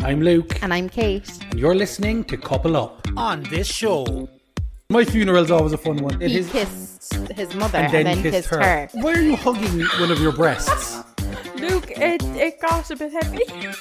I'm Luke. And I'm Kate. And you're listening to Couple Up. On this show. My funeral's always a fun one. He kissed his mother and then kissed her. Why are you hugging one of your breasts? Luke, it got a bit heavy.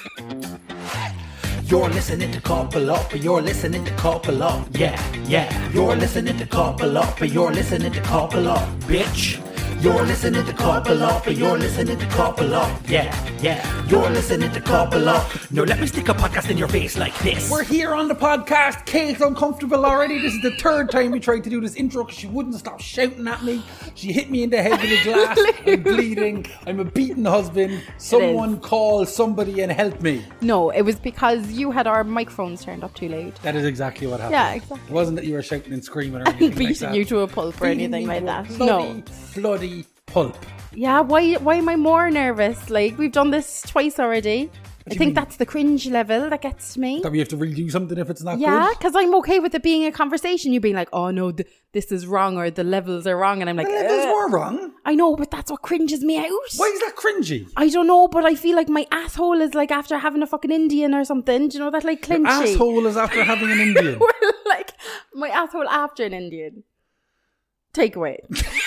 You're listening to Couple Up, you're listening to Couple Up. Yeah. You're listening to Couple Up, you're listening to Couple Up, bitch. You're listening to Couple Up, you're listening to Couple Up. Yeah. You're listening to Couple Up. Now let me stick a podcast in your face like this. We're here on the podcast. Kate's uncomfortable already. This is the third time we tried to do this intro because she wouldn't stop shouting at me. She hit me in the head with a glass. I'm bleeding. I'm a beaten husband. Someone call somebody and help me. No, it was because you had our microphones turned up too loud. That is exactly what happened. Yeah, exactly. It wasn't that you were shouting and screaming or anything Beating like that. you to a pulp or anything like that. Bloody pulp. Yeah, why am I more nervous? Like, we've done this twice already. I think that's the cringe level that gets to me. That we have to redo something if it's not good? Yeah, because I'm okay with it being a conversation. You being like, oh no, this is wrong or the levels are wrong. And I'm like, the levels were wrong. I know, but that's what cringes me out. Why is that cringy? I don't know, but I feel like my asshole is like after having a fucking Indian or something. Do you know that, like, clinchy? Your asshole is after having an Indian. Well, like, my asshole after an Indian. Takeaway.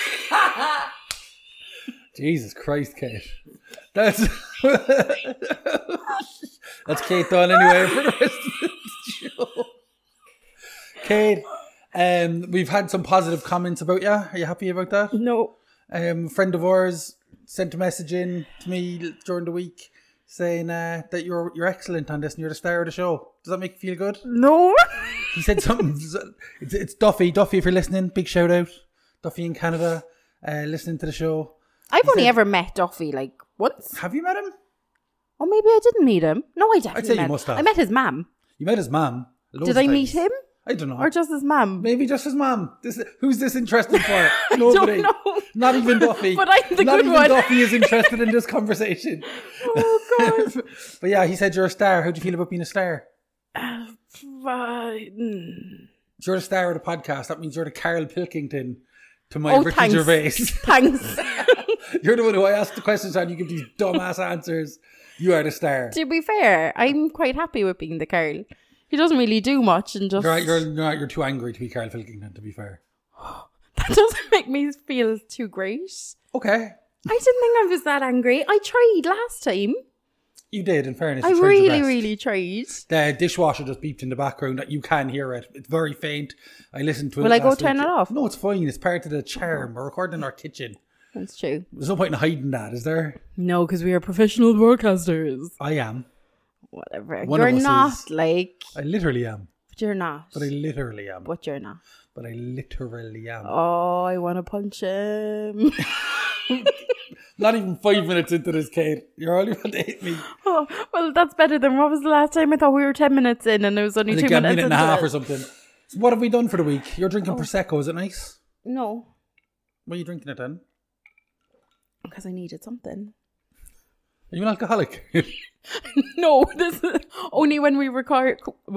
Jesus Christ, Kate. That's Kate done anyway for the rest of the show. Kate, we've had some positive comments about you. Are you happy about that? No. A friend of ours sent a message in to me during the week saying that you're excellent on this and you're the star of the show. Does that make you feel good? No. He said something. It's Duffy. Duffy, if you're listening, big shout out. Duffy in Canada, listening to the show. I've only ever met Duffy like once. Have you met him? Or maybe I didn't meet him. No, I definitely I'd say met you must have. I met his mum. You met his mum. Did I meet him? I don't know. Or just his mum? Maybe just his mum. Who's this interested for? Nobody. I don't know. Not even Duffy. But I'm the Not good even one. Duffy is interested in this conversation. Oh, God. But yeah, he said you're a star. How do you feel about being a star? You're the star of the podcast. That means you're the Carl Pilkington to my Ricky thanks. Gervais. Thanks. You're the one who I ask the questions and you give these dumbass answers. You are the star. To be fair, I'm quite happy with being the Carl. He doesn't really do much and just... You're too angry to be Carl Pilkington, to be fair. That doesn't make me feel too great. Okay. I didn't think I was that angry. I tried last time. You did, in fairness. I really tried. The dishwasher just beeped in the background. That you can hear it. It's very faint. I listened to it. Will I go last turn week. it off? No, it's fine. It's part of the charm. We're recording in our kitchen. That's true. There's no point in hiding that, is there? No, because we are professional broadcasters. I am. Whatever. One You're of us not is. like... I literally am. But you're not. But I literally am. But you're not. But I literally am. Oh, I want to punch him. Not even 5 minutes into this, Kate. You're already about to hit me. Oh, well, that's better than what was the last time? I thought we were 10 minutes in and it was only 2 minutes. A minute and a half into or something. So what have we done for the week? You're drinking Prosecco, is it nice? No. Why are you drinking it then? Because I needed something. Are you an alcoholic? No, this is only when we record a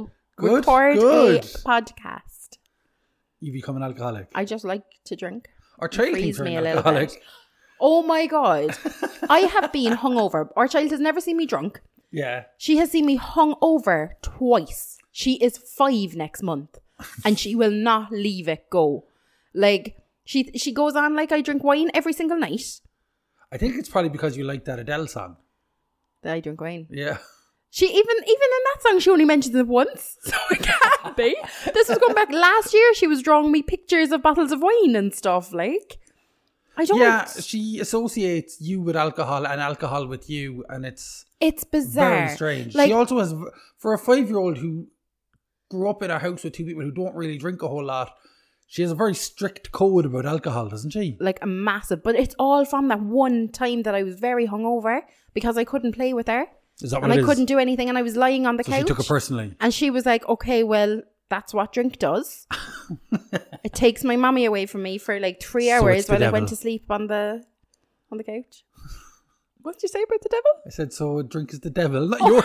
podcast. You become an alcoholic. I just like to drink. Our child thinks you're an alcoholic. Oh my God. I have been hungover. Our child has never seen me drunk. Yeah. She has seen me hungover twice. She is 5 next month and she will not leave it go. Like, she goes on like I drink wine every single night. I think it's probably because you like that Adele song. That I drink wine. Yeah. She even in that song, she only mentions it once. So it can't be. This was going back last year. She was drawing me pictures of bottles of wine and stuff. Like, I don't. Yeah, she associates you with alcohol and alcohol with you, and it's bizarre. Very strange. Like, she also has, for a 5-year-old who grew up in a house with 2 people who don't really drink a whole lot, she has a very strict code about alcohol, doesn't she? Like a massive, but it's all from that one time that I was very hungover because I couldn't play with her. Is that what and it I is? couldn't do anything and I was lying on the couch. She took it personally. And she was like, okay, well, that's what drink does. It takes my mommy away from me for like 3 hours while I went to sleep on the couch. What did you say about the devil? I said, so drink is the devil, not your...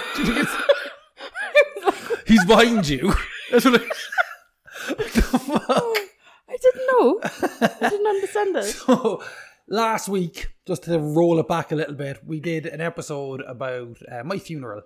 He's behind you. That's what what the fuck? I didn't know. I didn't understand it. So, last week, just to roll it back a little bit, we did an episode about my funeral.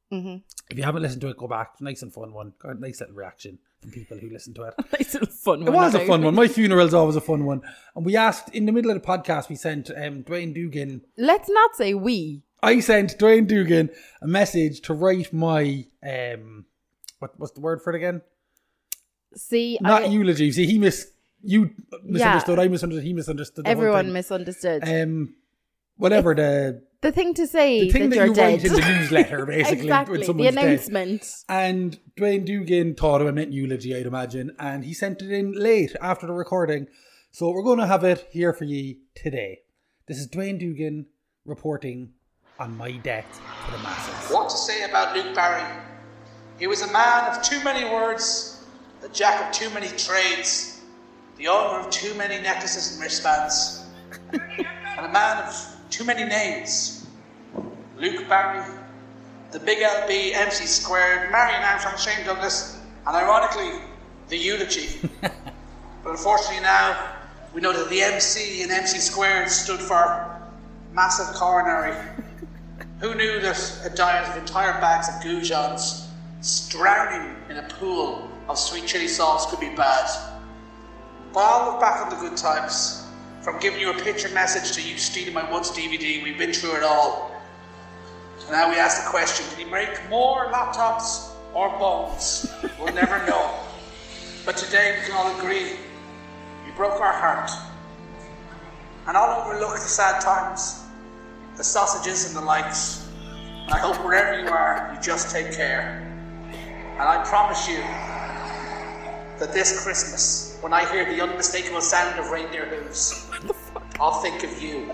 If you haven't listened to it, go back. Nice and fun one. Got a nice little reaction from people who listen to it. Nice and fun one. It was a fun one. My funeral's always a fun one. And we asked, in the middle of the podcast, we sent Dwayne Dugan. Let's not say we. I sent Dwayne Dugan a message to write my, what's the word for it again? Eulogy. See, you misunderstood. I misunderstood. He misunderstood. Everyone misunderstood. Whatever the thing to say, the thing that you dead. write in the newsletter, basically, exactly. when someone's the announcement. Dead. And Dwayne Dugan thought it meant eulogy, I'd imagine, and he sent it in late after the recording. So we're going to have it here for you today. This is Dwayne Dugan reporting on my death to the masses. What to say about Luke Barry? He was a man of too many words, the jack of too many trades, the owner of too many necklaces and wristbands, and a man of too many names. Luke Barry, the Big LB, MC Squared, Marion Armstrong, Shane Douglas, and ironically, the eulogy. But unfortunately now, we know that the MC in MC Squared stood for massive coronary. Who knew that a diet of entire bags of goujons drowning in a pool of sweet chili sauce could be bad? But I'll look back on the good times. From giving you a picture message to you stealing my once DVD, we've been through it all. And now we ask the question, can you make more laptops or bones? We'll never know. But today we can all agree, you broke our heart. And I'll overlook the sad times, the sausages and the likes. And I hope wherever you are, you just take care. And I promise you that this Christmas, when I hear the unmistakable sound of reindeer hooves, I'll think of you.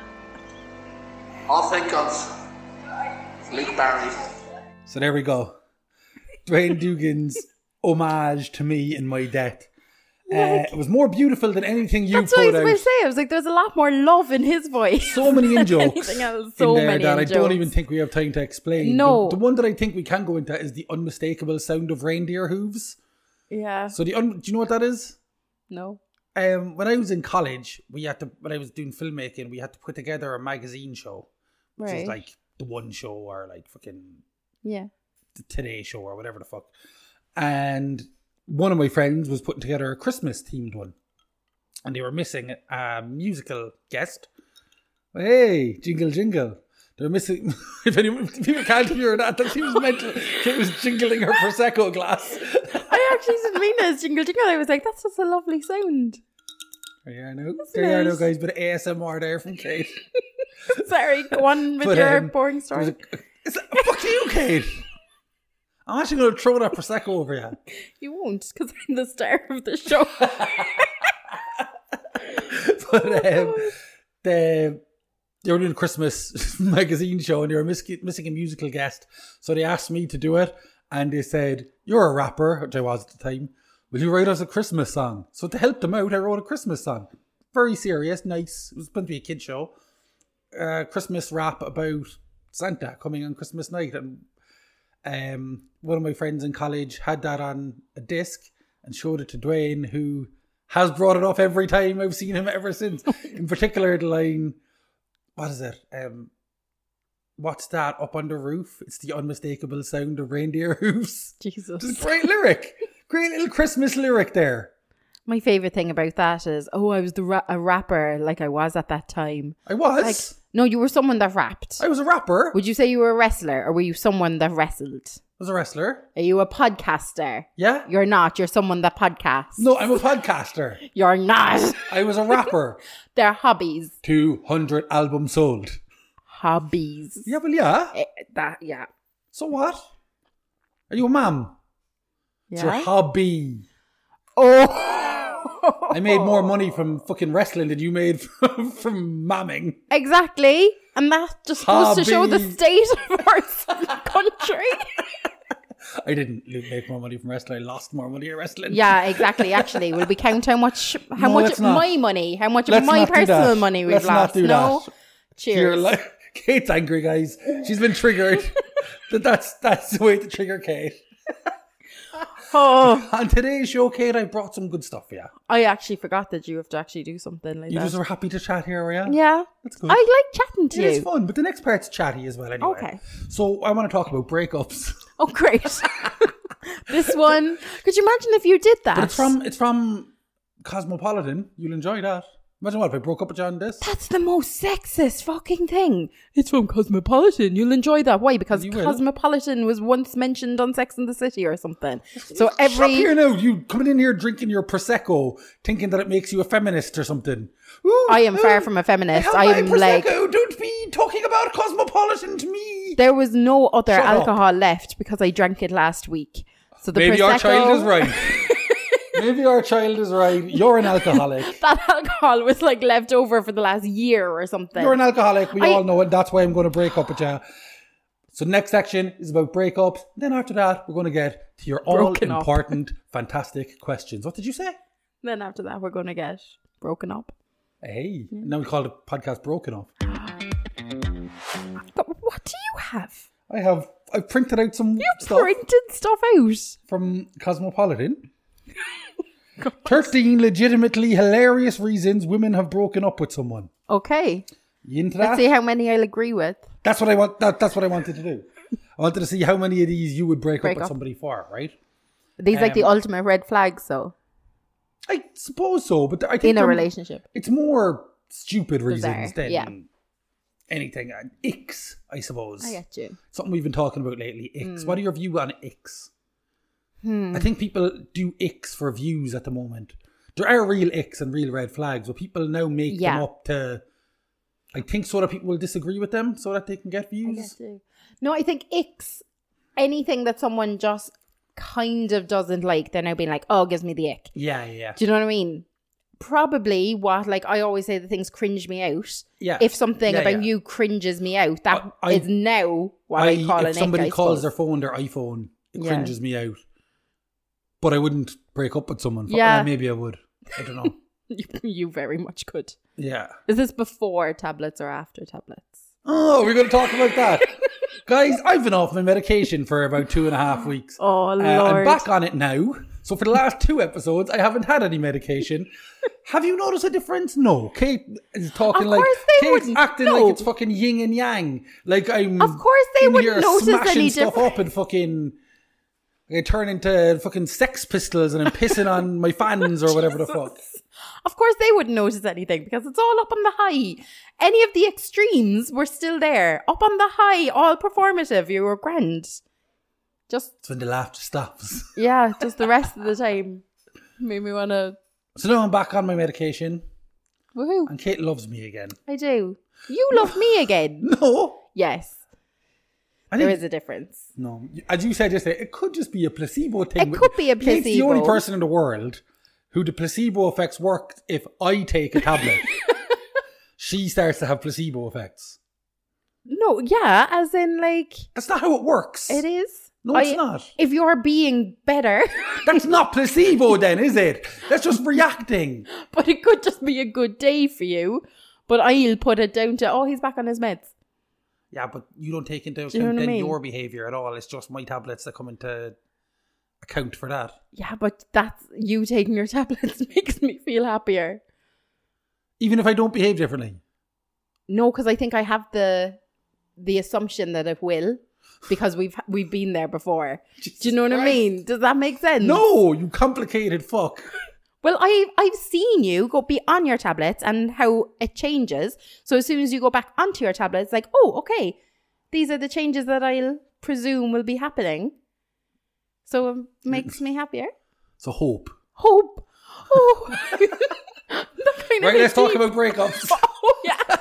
I'll think of Luke Barry. So there we go. Dwayne Dugan's homage to me in my death. It was more beautiful than anything you put out. That's what I was going to say. I was like, there's a lot more love in his voice. So many in-jokes anything else. in there that I don't even think we have time to explain. No. The one that I think we can go into is the unmistakable sound of reindeer hooves. Yeah. So do you know what that is? No. When I was in college, when I was doing filmmaking, we had to put together a magazine show. Which is like The One Show or like fucking the Today Show or whatever the fuck. And one of my friends was putting together a Christmas themed one. And they were missing a musical guest. Hey, jingle jingle. They're missing, if people can't hear that seems mental. It was jingling her Prosecco glass. I actually didn't mean it as jingle jingle. I was like, that's just a lovely sound. There you are now, guys. Bit of ASMR there from Kate. Sorry, go on with your boring story. Fuck you, Kate. I'm actually going to throw that Prosecco over you. You won't, because I'm the star of the show. But they were doing a Christmas magazine show and they were missing a musical guest. So they asked me to do it. And they said, you're a rapper, which I was at the time. Will you write us a Christmas song? So to help them out, I wrote a Christmas song. Very serious, nice. It was supposed to be a kid show. Christmas rap about Santa coming on Christmas night. And one of my friends in college had that on a disc and showed it to Dwayne, who has brought it up every time I've seen him ever since. In particular, the line, what is it? What's that up on the roof? It's the unmistakable sound of reindeer hooves. Jesus. It's a great lyric. Great little Christmas lyric there. My favourite thing about that is, I was a rapper like I was at that time. I was? Like, no, you were someone that rapped. I was a rapper. Would you say you were a wrestler or were you someone that wrestled? I was a wrestler. Are you a podcaster? Yeah. You're not. You're someone that podcasts. No, I'm a podcaster. You're not. I was a rapper. They're hobbies. 200 albums sold. Hobbies. Yeah, well, yeah. Yeah. So what? Are you a mom? Yeah. It's your hobby. Oh. I made more money from fucking wrestling than you made from mamming. Exactly. And that just goes to show the state of our country. I didn't make more money from wrestling. I lost more money at wrestling. Yeah, exactly. Actually, will we count how much of my money, how much of my personal money we've lost? No. Cheers. Kate's angry, guys. She's been triggered. That's the way to trigger Kate. Oh, On today's show, Kate, I brought some good stuff for you. I actually forgot that you have to actually do something like You that. just were happy to chat here, are you? Yeah. That's good. I like chatting to It's you. fun, but the next part's chatty as well anyway. Okay. So I want to talk about breakups. Oh, great. This one. Could you imagine if you did that? But it's from Cosmopolitan. You'll enjoy that. Imagine what if I broke up with John this. That's the most sexist fucking thing. It's from Cosmopolitan. You'll enjoy that. Why? Because You will. Cosmopolitan was once mentioned on Sex and the City or something. So Stop every... here now. You coming in here drinking your Prosecco, thinking that it makes you a feminist or something. Ooh, I am far from a feminist. I have I'm my like... Prosecco. Don't be talking about Cosmopolitan to me. There was no other Shut up. alcohol left because I drank it last week. So the Maybe Prosecco, our child is right. Maybe our child is right. You're an alcoholic. That alcohol was like left over for the last year or something. You're an alcoholic. We I- all know it. That's why I'm going to break up with you. So next section is about breakups. Then after that, we're going to get to your Broken up. all-important, fantastic questions. What did you say? Then after that, we're going to get broken up. Hey. Now we call the podcast Broken Up. But what do you have? I've printed out some You stuff printed stuff out. from Cosmopolitan. 13 legitimately hilarious reasons women have broken up with someone. Okay. You into that? Let's see how many I'll agree with. That's what I want. That's what I wanted to do. I wanted to see how many of these you would break up with somebody for, right? These like the ultimate red flags, so I suppose so, but I think in a relationship. it's more stupid Bizarre, reasons than yeah. anything. Icks, I suppose. I get you. Something we've been talking about lately. Icks. What are your views on icks? I think people do icks for views at the moment. There are real icks and real red flags, but people now make them up to, I think, so that people will disagree with them so that they can get views. No, I think icks, anything that someone just kind of doesn't like, they're now being like, oh, it gives me the ick. Yeah, yeah. Do you know what I mean? Probably what, like, I always say the things cringe me out. Yeah. If something Yeah, about yeah. you cringes me out, that I- is now what I call an ick, If somebody I calls suppose. their phone their iPhone, it Yeah. cringes me out. But I wouldn't break up with someone. Yeah. Maybe I would. I don't know. You very much could. Yeah. Is this before tablets or after tablets? Oh, we're going to talk about that. Guys, I've been off my medication for about 2.5 weeks. Oh, Lord. I'm back on it now. So for the last 2 episodes, I haven't had any medication. Have you noticed a difference? No. Kate is talking Of like... course they Kate's wouldn't. acting No. like it's fucking yin and yang. Like I'm... Of course they in wouldn't here notice smashing any stuff difference. up and fucking... I turn into fucking Sex Pistols and I'm pissing on my fans or whatever the fuck. Of course they wouldn't notice anything because it's all up on the high. Any of the extremes were still there. Up on the high, all performative. You were grand. Just, It's when the laughter stops. yeah, just the rest of the time. Made me want to... So now I'm back on my medication Woohoo. and Kate loves me again. I do. You love me again. No. Yes. I There think- is a difference. No. As you said yesterday, it could just be a placebo thing. It could be a Kate's the only placebo. person in the world who the placebo effects work if I take a tablet. She starts to have placebo effects. No, yeah, as in like... That's not how it works. It is. No, it's not. If you're being better, That's not placebo then, is it? That's just reacting. but it could just be a good day for you. But I'll put it down to, oh, he's back on his meds. Yeah, but you don't take into Do you know account what I then mean? your behaviour at all. It's just my tablets that come into account for that. Yeah, but that's you taking your tablets makes me feel happier. Even if I don't behave differently. No, because I think I have the assumption that it will, because we've been there before. Do you know what I mean? Does that make sense? No, you complicated fuck. Well, I've seen you go be on your tablets and how it changes. So as soon as you go back onto your tablets, like, oh, okay, these are the changes that I'll presume will be happening. So it makes me happier. So hope. Hope. Oh. Right, let's talk about breakups. Oh, yeah.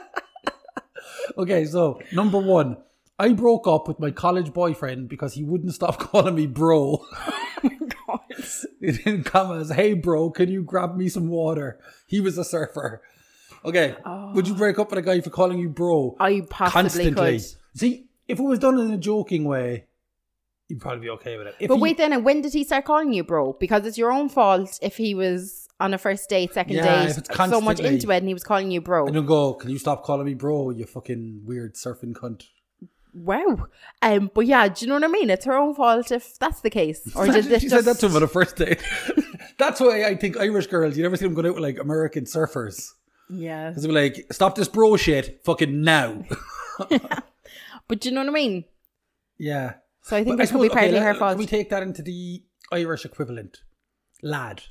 Okay, so number 1. I broke up with my college boyfriend because he wouldn't stop calling me bro. God. In commas, hey bro, can you grab me some water? He was a surfer. Okay, would you break up with a guy for calling you bro? I possibly could. See, if it was done in a joking way, you'd probably be okay with it. But wait then, and when did he start calling you bro? Because it's your own fault if he was on a first date, second Yeah, date, if it's so much constantly- into it and he was calling you bro. And you'll go, can you stop calling me bro, you fucking weird surfing cunt? Wow. But yeah, do you know what I mean? It's her own fault if that's the case. Or did this She said that to him on a first date. That's why I think Irish girls, you never see them going out with like American surfers. Yeah. Because they're like, stop this bro shit fucking now. But do you know what I mean? Yeah. So I think it could be partly her fault. Can we take that into the Irish equivalent? Lad.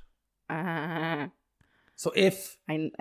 So if,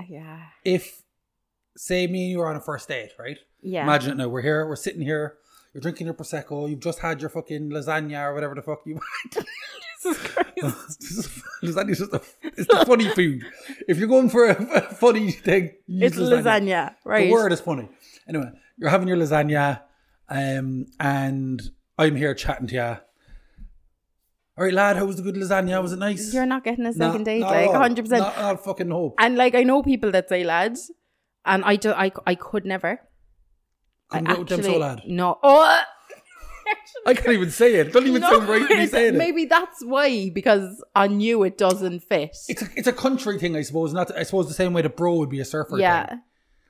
say me and you are on a first date, right? Yeah. Imagine it now. We're sitting here. You're drinking your Prosecco. You've just had your fucking lasagna or whatever the fuck you want. Jesus Christ. Lasagna's just it's a funny food. If you're going for a funny thing, use it's lasagna. Right. The word is funny. Anyway, you're having your lasagna and I'm here chatting to you. All right, lad, how was the good lasagna? Was it nice? You're not getting a second date, like 100%. Not fucking hope. And like, I know people that say lads, and I could never. Couldn't go with them so lad. No. Oh, I can't even say it. It doesn't even sound right when you say it. Maybe that's why, because on you it doesn't fit. It's a country thing, I suppose. I suppose the same way the bro would be a surfer thing.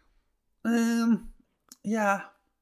Yeah.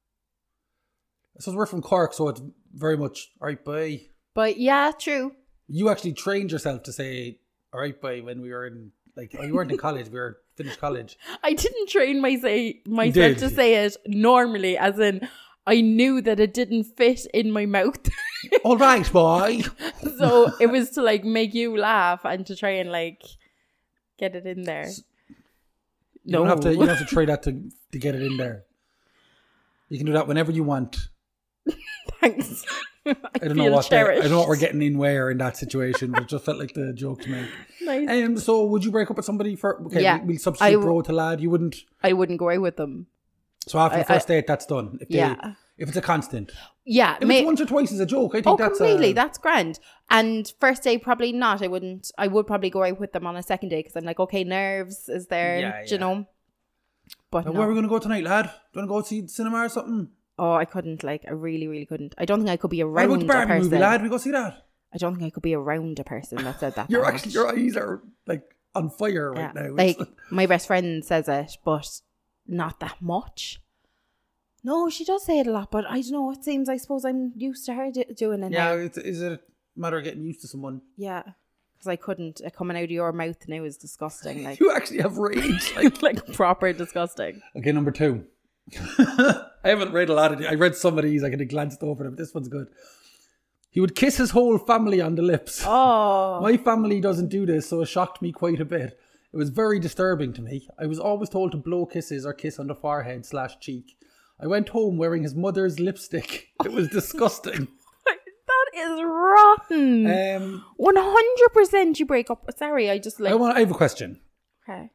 I suppose we're from Cork, so it's very much, all right, bye. But yeah, true. You actually trained yourself to say, all right, bye, when we were in, you weren't in college, we were finished college. I didn't train myself to say it normally, as in, I knew that it didn't fit in my mouth. All right, boy. So it was to like make you laugh and to try and like get it in there. You don't have to try that to get it in there. You can do that whenever you want. Thanks. I don't know what we're getting in where in that situation, but it just felt like the joke to make. Nice. So would you break up with somebody for? Okay, yeah, we'll substitute bro to lad. You wouldn't. I wouldn't go out with them. So after the first date, that's done. If it's a constant. Yeah. If it's once or twice is a joke, I think that's completely. That's grand. And first date, probably not. I wouldn't. I would probably go out with them on a second date because I'm like, okay, nerves is there. Yeah, do you know? But now, where are we going to go tonight, lad? Do you want to go see the cinema or something? Oh, I couldn't. I really, really couldn't. I don't think I could be around what about the Barbie a person. movie, lad? We go see that. I don't think I could be around a person that said that. Your eyes are like on fire right now. Like my best friend says it, but not that much. No, she does say it a lot, but I don't know. It seems, I suppose I'm used to her doing it. Yeah, now. is it a matter of getting used to someone? Yeah, because I couldn't. Coming out of your mouth now is disgusting. Like you actually have rage, like proper disgusting. Okay, number 2. I haven't read a lot of these. I read some of these. I kind of glanced over them. This one's good. He would kiss his whole family on the lips. Oh. My family doesn't do this, so it shocked me quite a bit. It was very disturbing to me. I was always told to blow kisses or kiss on the forehead/cheek. I went home wearing his mother's lipstick. It was disgusting. That is rotten. 100% you break up. Sorry, I just like... I have a question. Okay.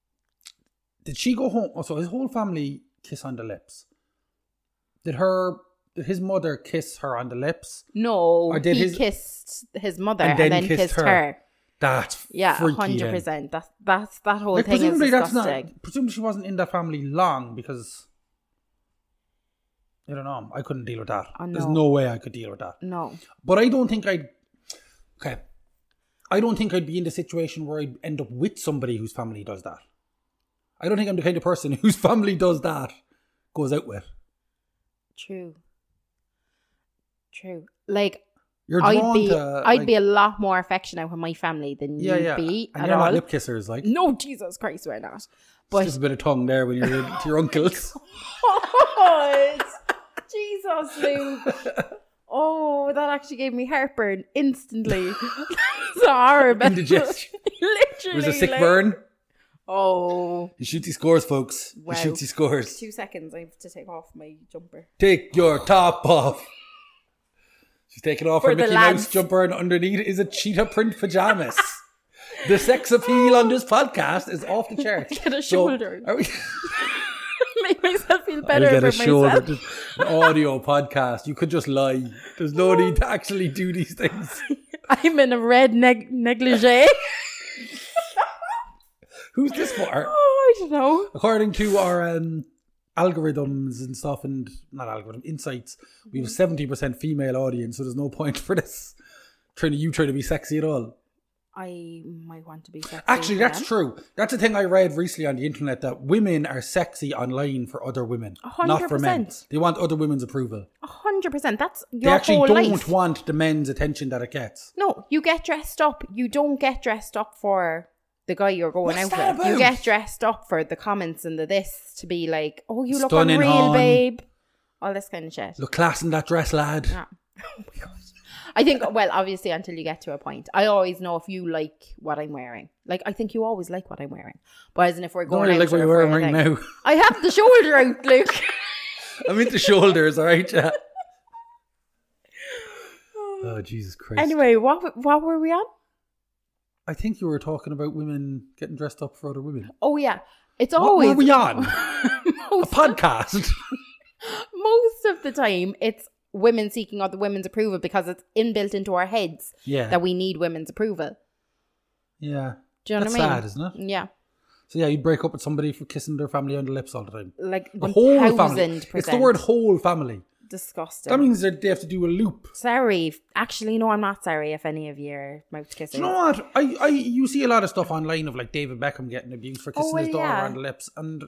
Did she go home? Oh, so his whole family kiss on the lips. Did his mother kiss her on the lips? No, or did he kissed his mother and then kissed her. That's freaky. 100%. That's that whole thing is disgusting. Presumably she wasn't in that family long because... I don't know. I couldn't deal with that. Oh, no. There's no way I could deal with that. No. But I don't think I'd be in the situation where I'd end up with somebody whose family does that. I don't think I'm the kind of person whose family does that, goes out with. True. Like, you're I'd be a lot more affectionate with my family than you'd be. And you're not lip kissers, like. No, Jesus Christ, we're not. But it's just a bit of tongue there when you're to your uncles. God. Jesus, Luke. Oh, that actually gave me heartburn instantly. It's horrible. Indigestion. Literally. It was a sick burn. Oh. He shoots, he scores, folks. Wow. He shoots, he scores. 2 seconds. I have to take off my jumper. Take your top off. She's taking off her Mickey Mouse jumper and underneath is a cheetah print pajamas. The sex appeal on this podcast is off the charts. Get a shoulder. Make myself feel better I'll get for a shoulder. myself. An audio podcast. You could just lie. There's no need to actually do these things. I'm in a red negligee. Who's this for? Oh, I don't know. According to our algorithms and stuff, and not algorithm insights, we have a 70% female audience, so there's no point for this. Trying to be sexy at all. I might want to be sexy. Actually, that's true. That's a thing I read recently on the internet, that women are sexy online for other women, 100%. not for men. They want other women's approval. 100%. That's your They actually whole don't life. want the men's attention that it gets. No, you get dressed up. You don't get dressed up for the guy you're going What's out that with. You about? get dressed up for the comments and the this to be like, oh, you look Stunning, unreal, hon. babe. All this kind of shit. Look class in that dress, lad. Yeah. Oh my God. I think, well, obviously until you get to a point. I always know if you like what I'm wearing. Like, I think you always like what I'm wearing. But as in if we're I going don't really out like what or you're for wearing right anything. now. I have the shoulder out, Luke. I'm into shoulders, all right, yeah. Oh, Jesus Christ. Anyway, what were we on? I think you were talking about women getting dressed up for other women. Oh, yeah. It's What always... were we on? A podcast? Most of the time, it's women seeking other women's approval because it's inbuilt into our heads Yeah. that we need women's approval. Yeah. Do you know That's what I mean? sad, isn't it? Yeah. So yeah, you'd break up with somebody for kissing their family on the lips all the time. Like The whole family. 1000%. It's the word whole family. Disgusting. That means that they have to do a loop. Sorry. Actually, no, I'm not sorry if any of you are mouth Do kissing. you know what? You see a lot of stuff online of like David Beckham getting abused for kissing well, his daughter yeah. on the lips, and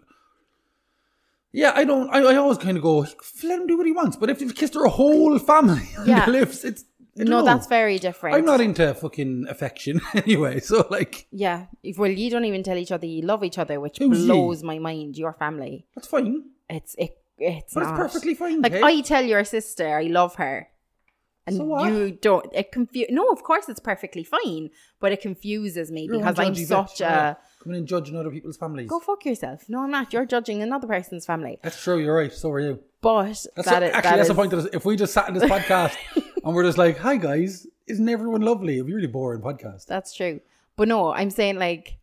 yeah, I always kind of go, let him do what he wants. But if they've kissed her whole family on Yeah. the lips, it's I don't No, know. that's very different. I'm not into fucking affection anyway. So like, Yeah. Well, you don't even tell each other you love each other, which Who's blows my mind. Your family. that's fine. It's But not. it's perfectly fine. Like, Kate. I tell your sister I love her. And So what? you don't. No, of course it's perfectly fine, but it confuses me You're because one I'm judgy such bitch, a... yeah. Coming and judging other people's families. Go fuck yourself. No, I'm not. You're judging another person's family. That's true. You're right. So are you. But That's the point. That if we just sat in this podcast and we're just like, "Hi guys, isn't everyone lovely?" It'd be a really boring podcast. That's true. But no, I'm saying like,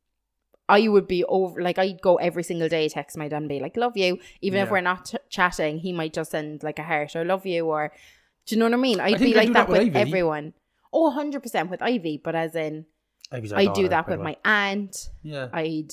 I would be over, like I'd go every single day, text my dad and be like, love you. Even if Yeah. we're not chatting, he might just send like a heart or love you or, do you know what I mean? I'd think be I like do that that with with Ivy. everyone. Oh, 100% with Ivy, but as in, Ivy's our I'd do daughter, that by with the way. my aunt. Yeah. I'd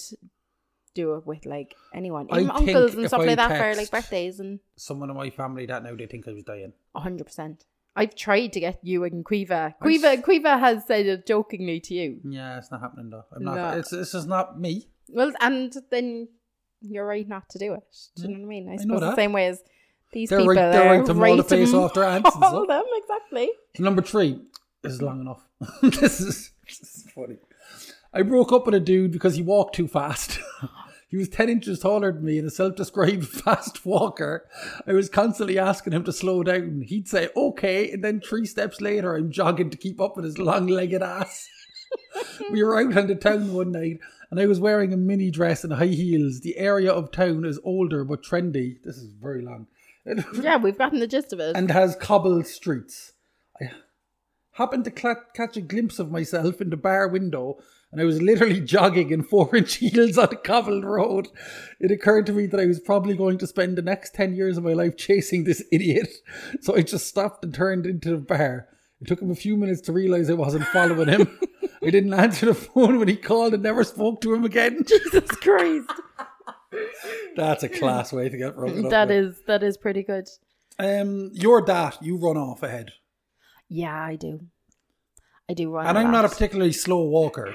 do it with like anyone. I Even think uncles and if stuff I like that for text- like birthdays and Someone in my family that now they think I was dying. 100%. I've tried to get you and Quiva. Quiva has said it jokingly to you. Yeah, it's not happening though. I'm not. No. It's just not me. Well, and then you're right not to do it. Do you know what I mean? I know suppose the that. same way as these They're people right- they're are right to maul the face off their aunts and all stuff. them, exactly. Number 3. This is long enough. this is funny. I broke up with a dude because he walked too fast. He was 10 inches taller than me and a self-described fast walker. I was constantly asking him to slow down. He'd say, okay, and then 3 steps later, I'm jogging to keep up with his long-legged ass. We were out on the town one night and I was wearing a mini dress and high heels. The area of town is older but trendy. This is very long. Yeah, we've gotten the gist of it. And has cobbled streets. I happened to catch a glimpse of myself in the bar window and I was literally jogging in 4-inch heels on a cobbled road. It occurred to me that I was probably going to spend the next 10 years of my life chasing this idiot. So I just stopped and turned into the bar. It took him a few minutes to realise I wasn't following him. I didn't answer the phone when he called and never spoke to him again. Jesus Christ. That's a class way to get broken up with. That is pretty good. Your dad, you run off ahead. Yeah, I do. I do run. And a I'm not a lot. particularly slow walker.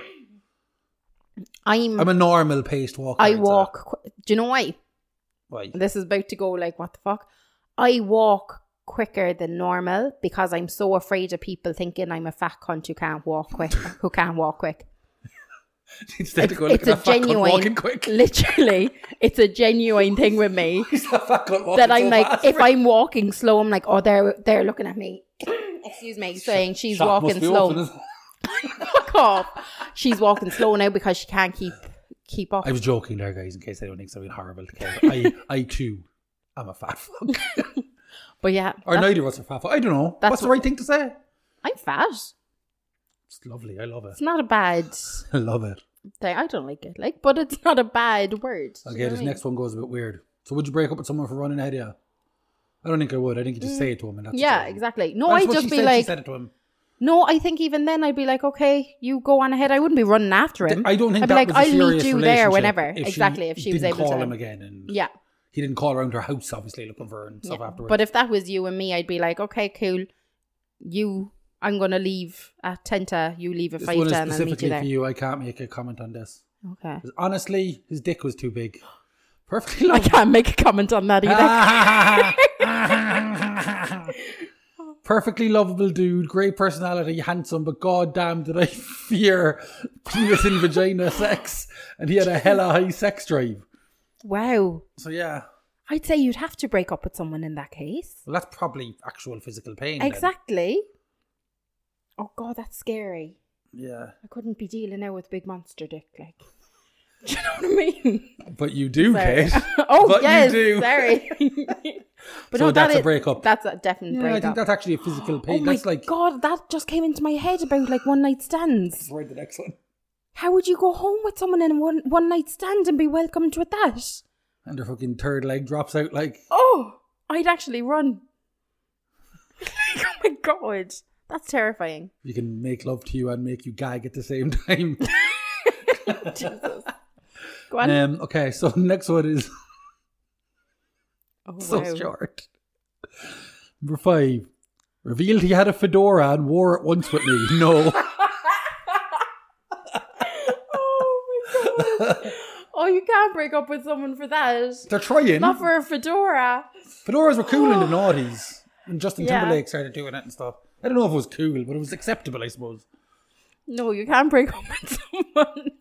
I'm a normal paced walker. I I'd say. walk. Do you know why? Why? This is about to go like, what the fuck? I walk quicker than normal because I'm so afraid of people thinking I'm a fat cunt who can't walk quick. Instead of going It's looking a at fat cunt genuine, walking quick. literally, it's a genuine thing with me He's that fat cunt walking that I'm so like, fast. if I'm walking slow, I'm like, oh, they're looking at me. Excuse me, saying she's Shop walking must be slow. open, isn't it? Fuck off. She's walking slow now because she can't keep up. I was joking there, guys, in case anyone thinks I'm being horrible. Okay. I too am a fat fuck. But yeah, Or neither of us are fat fuck. I don't know. That's What's the right thing to say? I'm fat. It's lovely. I love it. It's not a bad I love it. thing. I don't like it, but it's not a bad word. Do you Okay, know this what I mean? next one goes a bit weird. So would you break up with someone for running ahead of you? I don't think I would. I think you just say it to him and that's Yeah, it. exactly. No, Well, that's I'd what just she be said. She like, said it to him. no, I think even then I'd be like, okay, you go on ahead. I wouldn't be running after him. I don't think I'd be that like, was a I'll serious meet you there relationship whenever. if Exactly, if she was didn't able call to. him again and Yeah. he didn't call around her house, obviously, looking for her and stuff Yeah. afterwards. But if that was you and me, I'd be like, okay, cool. You I'm going to leave at 10 you leave at 5 This one is and I'll meet you specifically there. for you. I can't make a comment on this. Okay. 'Cause honestly, his dick was too big. Perfectly I lovable. can't make a comment on that either. Perfectly lovable dude, great personality, handsome, but goddamn did I fear penis and vagina sex. And he had a hella high sex drive. Wow. So yeah. I'd say you'd have to break up with someone in that case. Well, that's probably actual physical pain. Then. Exactly. Oh God, that's scary. Yeah. I couldn't be dealing now with big monster dick, like. Do you know what I mean? But you do, Sorry. Kate. Oh, But yes. you do. Sorry. But So no, that's a breakup. That's a definite Yeah, breakup. I think that's actually a physical pain. Oh my That's like. God, that just came into my head about like one night stands. Right, the next one. How would you go home with someone in a one night stand and be welcomed with that? And their fucking third leg drops out like. Oh, I'd actually run. Oh my God, that's terrifying. You can make love to you and make you gag at the same time. Jesus. Go on. Okay, so next one is Oh, so wow. short. Number 5. Revealed he had a fedora and wore it once with me. No. Oh my God. Oh, you can't break up with someone for that. They're trying. Not for a fedora. Fedoras were cool in the noughties. And Justin Yeah. Timberlake started doing it and stuff. I don't know if it was cool, but it was acceptable, I suppose. No, you can't break up with someone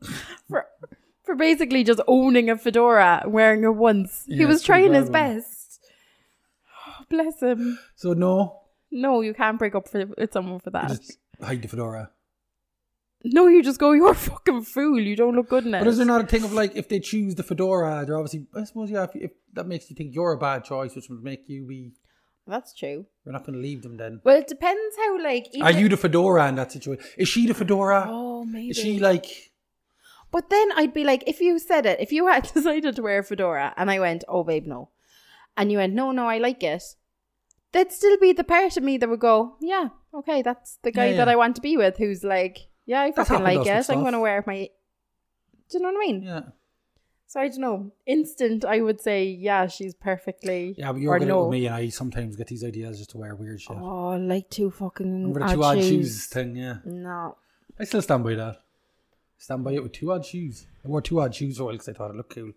for basically just owning a fedora and wearing it once. Yeah, he was it's pretty trying his bad, man. best. Oh, bless him. So no, No, you can't break up with someone for that. just hide the fedora. No, you just go, you're a fucking fool. You don't look good in it. But is there not a thing of like, if they choose the fedora, they're obviously, I suppose, yeah, if that makes you think you're a bad choice, which would make you be, That's true. you're not going to leave them then. Well, it depends how, like... Are you the fedora in that situation? Is she the fedora? Oh, maybe. Is she like... But then I'd be like, if you said it, if you had decided to wear a fedora and I went, oh, babe, no. And you went, no, I like it. There'd still be the part of me that would go, yeah, okay, that's the guy Yeah. that I want to be with who's like, yeah, I That's fucking happened like to us with it. I'm stuff. going to wear my... Do you know what I mean? Yeah. So I don't know. Instant, I would say, yeah, she's perfectly... Yeah, but you're or good no. with me and I sometimes get these ideas just to wear weird shit. Oh, like two fucking Remember the odd 2 odd shoes. shoes thing, yeah. No. I still stand by that. Stand by it with 2 odd shoes. I wore 2 odd shoes for a while because I thought it looked cool.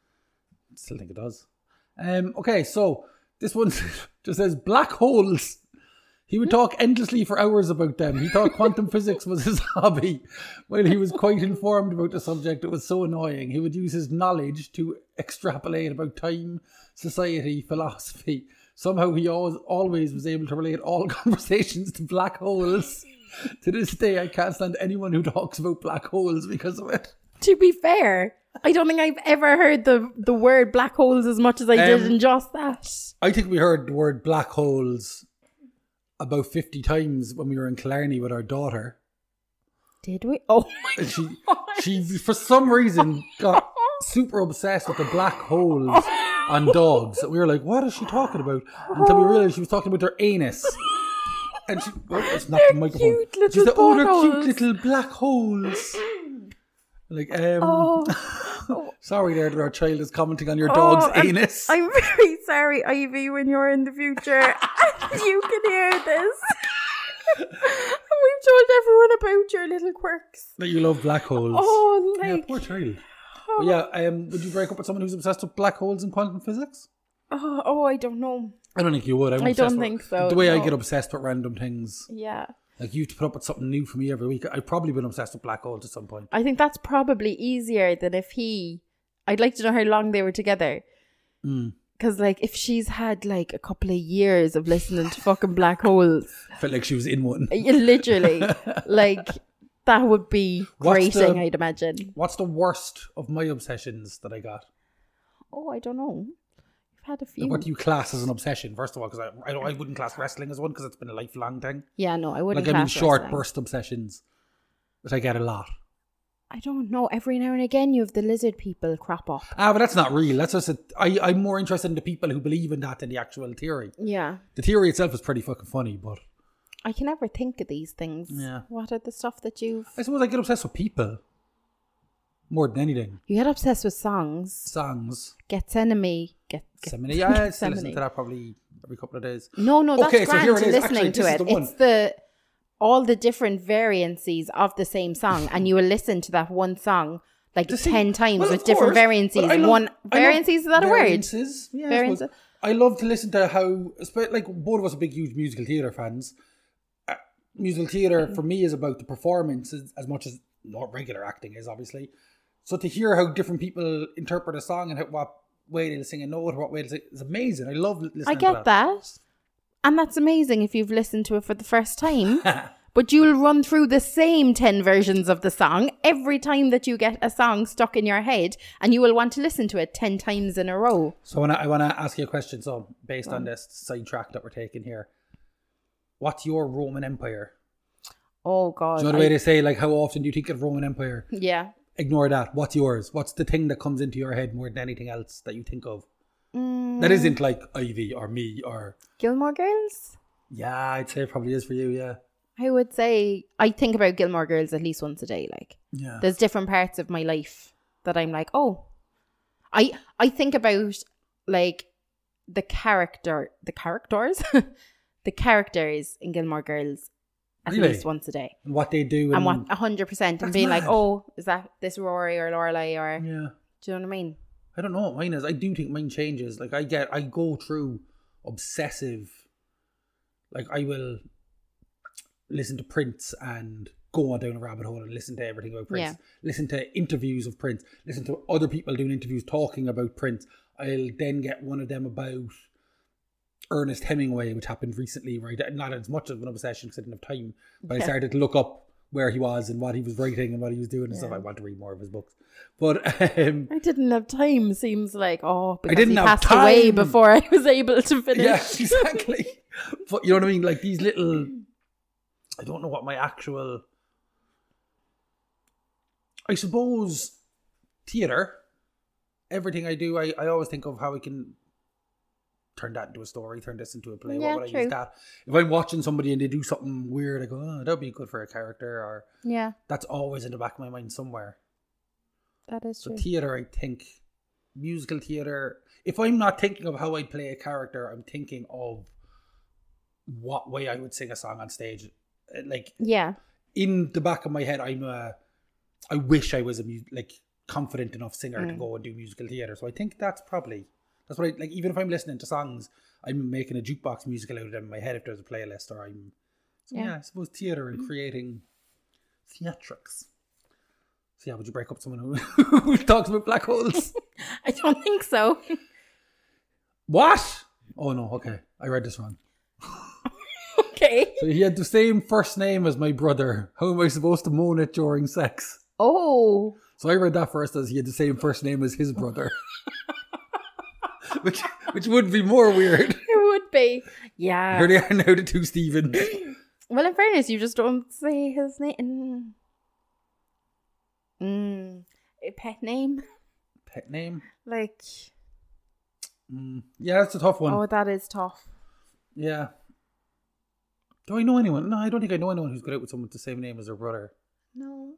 Still think it does. Okay, so this one just says black holes. He would talk endlessly for hours about them. He thought quantum physics was his hobby. While he was quite informed about the subject, it was so annoying. He would use his knowledge to extrapolate about time, society, philosophy. Somehow he always was able to relate all conversations to black holes. To this day, I can't stand anyone who talks about black holes because of it. To be fair, I don't think I've ever heard the word black holes as much as I did in just that. I think we heard the word black holes about 50 times when we were in Killarney with our daughter. Did we? Oh my And God. she for some reason got super obsessed with the black holes on dogs. We were like, what is she talking about? Until we realised she was talking about their anus. And she, it's not the microphone. cute little She said, oh, they're cute buttholes." little black holes. Like, sorry there that our child is commenting on your dog's anus. I'm very sorry, Ivy, when you're in the future and you can hear this. And we've told everyone about your little quirks. That you love black holes. Oh, Yeah, like... poor child. But yeah, would you break up with someone who's obsessed with black holes and quantum physics? Oh, I don't know. I don't think you would. I don't think so, The way I no. get obsessed with random things. Yeah. Like, you have to put up with something new for me every week. I've probably been obsessed with black holes at some point. I think that's probably easier than if I'd like to know how long they were together. Because, like, if she's had, like, a couple of years of listening to fucking black holes, Felt like she was in one. literally, like, that would be What's grating, the- I'd imagine. What's the worst of my obsessions that I got? Oh, I don't know. I've had a few. Like, what do you class as an obsession, first of all? Because I wouldn't class wrestling as one because it's been a lifelong thing. Yeah, no, I wouldn't Like, I mean, class short wrestling. burst obsessions that I get a lot. I don't know. Every now and again, you have the lizard people crop up. But that's not real. That's just I'm more interested in the people who believe in that than the actual theory. Yeah. The theory itself is pretty fucking funny, but I can never think of these things. Yeah. What are the stuff that you've... I suppose I get obsessed with people more than anything. You get obsessed with songs. Songs. Gethsemane. Gethsemane. Yeah, I still listen Gethsemane. to that probably every couple of days. No, that's Okay, so grand here it to is. listening Actually, to this is it. the one. It's the... all the different variancies of the same song, and you will listen to that one song like 10 times with different variances. Variances, is that a word? Variances, yeah. Variances. I love to listen to how, like, both of us are big, huge musical theatre fans. Musical theatre, for me, is about the performance as much as not regular acting is, obviously. So to hear how different people interpret a song and what way they'll sing a note, what way they'll sing, is amazing. I love listening to that. I get that. And that's amazing if you've listened to it for the first time. But you'll run through the same 10 versions of the song every time that you get a song stuck in your head, and you will want to listen to it 10 times in a row. So I want to ask you a question. So based on this sidetrack that we're taking here, what's your Roman Empire? Oh, God. Do you know the way they say, like, how often do you think of Roman Empire? Yeah. Ignore that. What's yours? What's the thing that comes into your head more than anything else that you think of? That isn't like Ivy or me or... Gilmore Girls? Yeah, I'd say it probably is for you, yeah. I would say I think about Gilmore Girls at least once a day. Like, there's different parts of my life that I'm like, oh. I think about, like, the characters the characters in Gilmore Girls at least once a day. And what they do. And what 100%. And being mad. Like, oh, is that this Rory or Lorelai or... Yeah. Do you know what I mean? I don't know what mine is. I do think mine changes. Like, I go through obsessive... Like, I will listen to Prince and go on down a rabbit hole and listen to everything about Prince. Yeah. Listen to interviews of Prince. Listen to other people doing interviews talking about Prince. I'll then get one of them about Ernest Hemingway, which happened recently, right? Not as much of an obsession because I didn't have time, but I started to look up where he was and what he was writing and what he was doing and stuff. I want to read more of his books. But I didn't have time, seems like, because I didn't he passed away before I was able to finish. Yeah, exactly. But you know what I mean? Like these little... I don't know what my actual... I suppose theatre, everything I do, I always think of how I can turn that into a story, turn this into a play. Yeah, what would I use that? If I'm watching somebody and they do something weird, I go, oh, that would be good for a character. Or that's always in the back of my mind somewhere. That is true. So theatre, I think, musical theatre, if I'm not thinking of how I'd play a character, I'm thinking of what way I would sing a song on stage. Like, in the back of my head, I wish I was a confident enough singer to go and do musical theatre. So I think that's what I like. Even if I'm listening to songs, I'm making a jukebox musical out of them in my head if there's a playlist, or I suppose theatre and creating theatrics. So yeah, would you break up someone who talks about black holes? I don't think so. What? Oh no, okay. I read this wrong. Okay. So he had the same first name as my brother. How am I supposed to moan it during sex? Oh. So I read that first as he had the same first name as his brother. which would be more weird. It would be. Yeah. Here they are now, the two Stevens. Well, in fairness, you just don't say his name. A pet name? Pet name? Like... Yeah, that's a tough one. Oh, that is tough. Yeah. Do I know anyone? No, I don't think I know anyone who's got out with someone with the same name as their brother. No.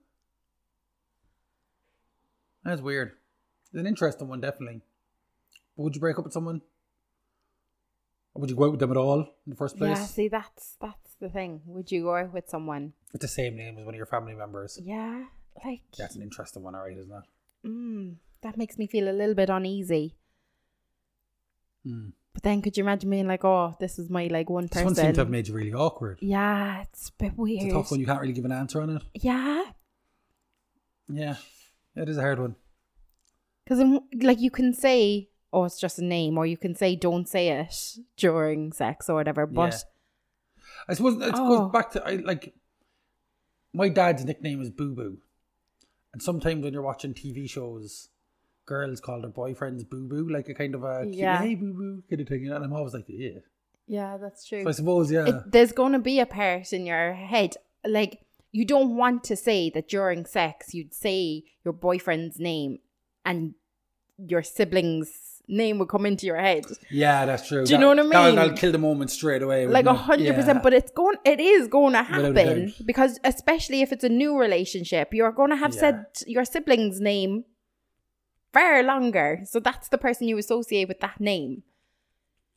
That's weird. It's an interesting one, definitely. But would you break up with someone? Or would you go out with them at all in the first place? Yeah, see, that's the thing. Would you go out with someone with the same name as one of your family members? Yeah, like... That's an interesting one, alright, isn't it? That makes me feel a little bit uneasy. But then could you imagine being like, oh, this is my one person. This one seems to have made you really awkward. Yeah, it's a bit weird. It's a tough one. You can't really give an answer on it. Yeah. Yeah, it is a hard one. Because you can say, oh, it's just a name, or you can say don't say it during sex or whatever, but... I suppose it goes back to, my dad's nickname is Boo Boo. And sometimes when you're watching TV shows... girls call their boyfriends Boo Boo, like a kind of a hey Boo Boo kind of thing, and I'm always like, yeah, that's true. So I suppose there's going to be a part in your head, like, you don't want to say that during sex you'd say your boyfriend's name and your sibling's name would come into your head. Yeah, that's true. Do you know what I mean? That'll kill the moment straight away. Like 100%, but it is going to happen, because especially if it's a new relationship, you're going to have said your sibling's name far longer, so that's the person you associate with that name.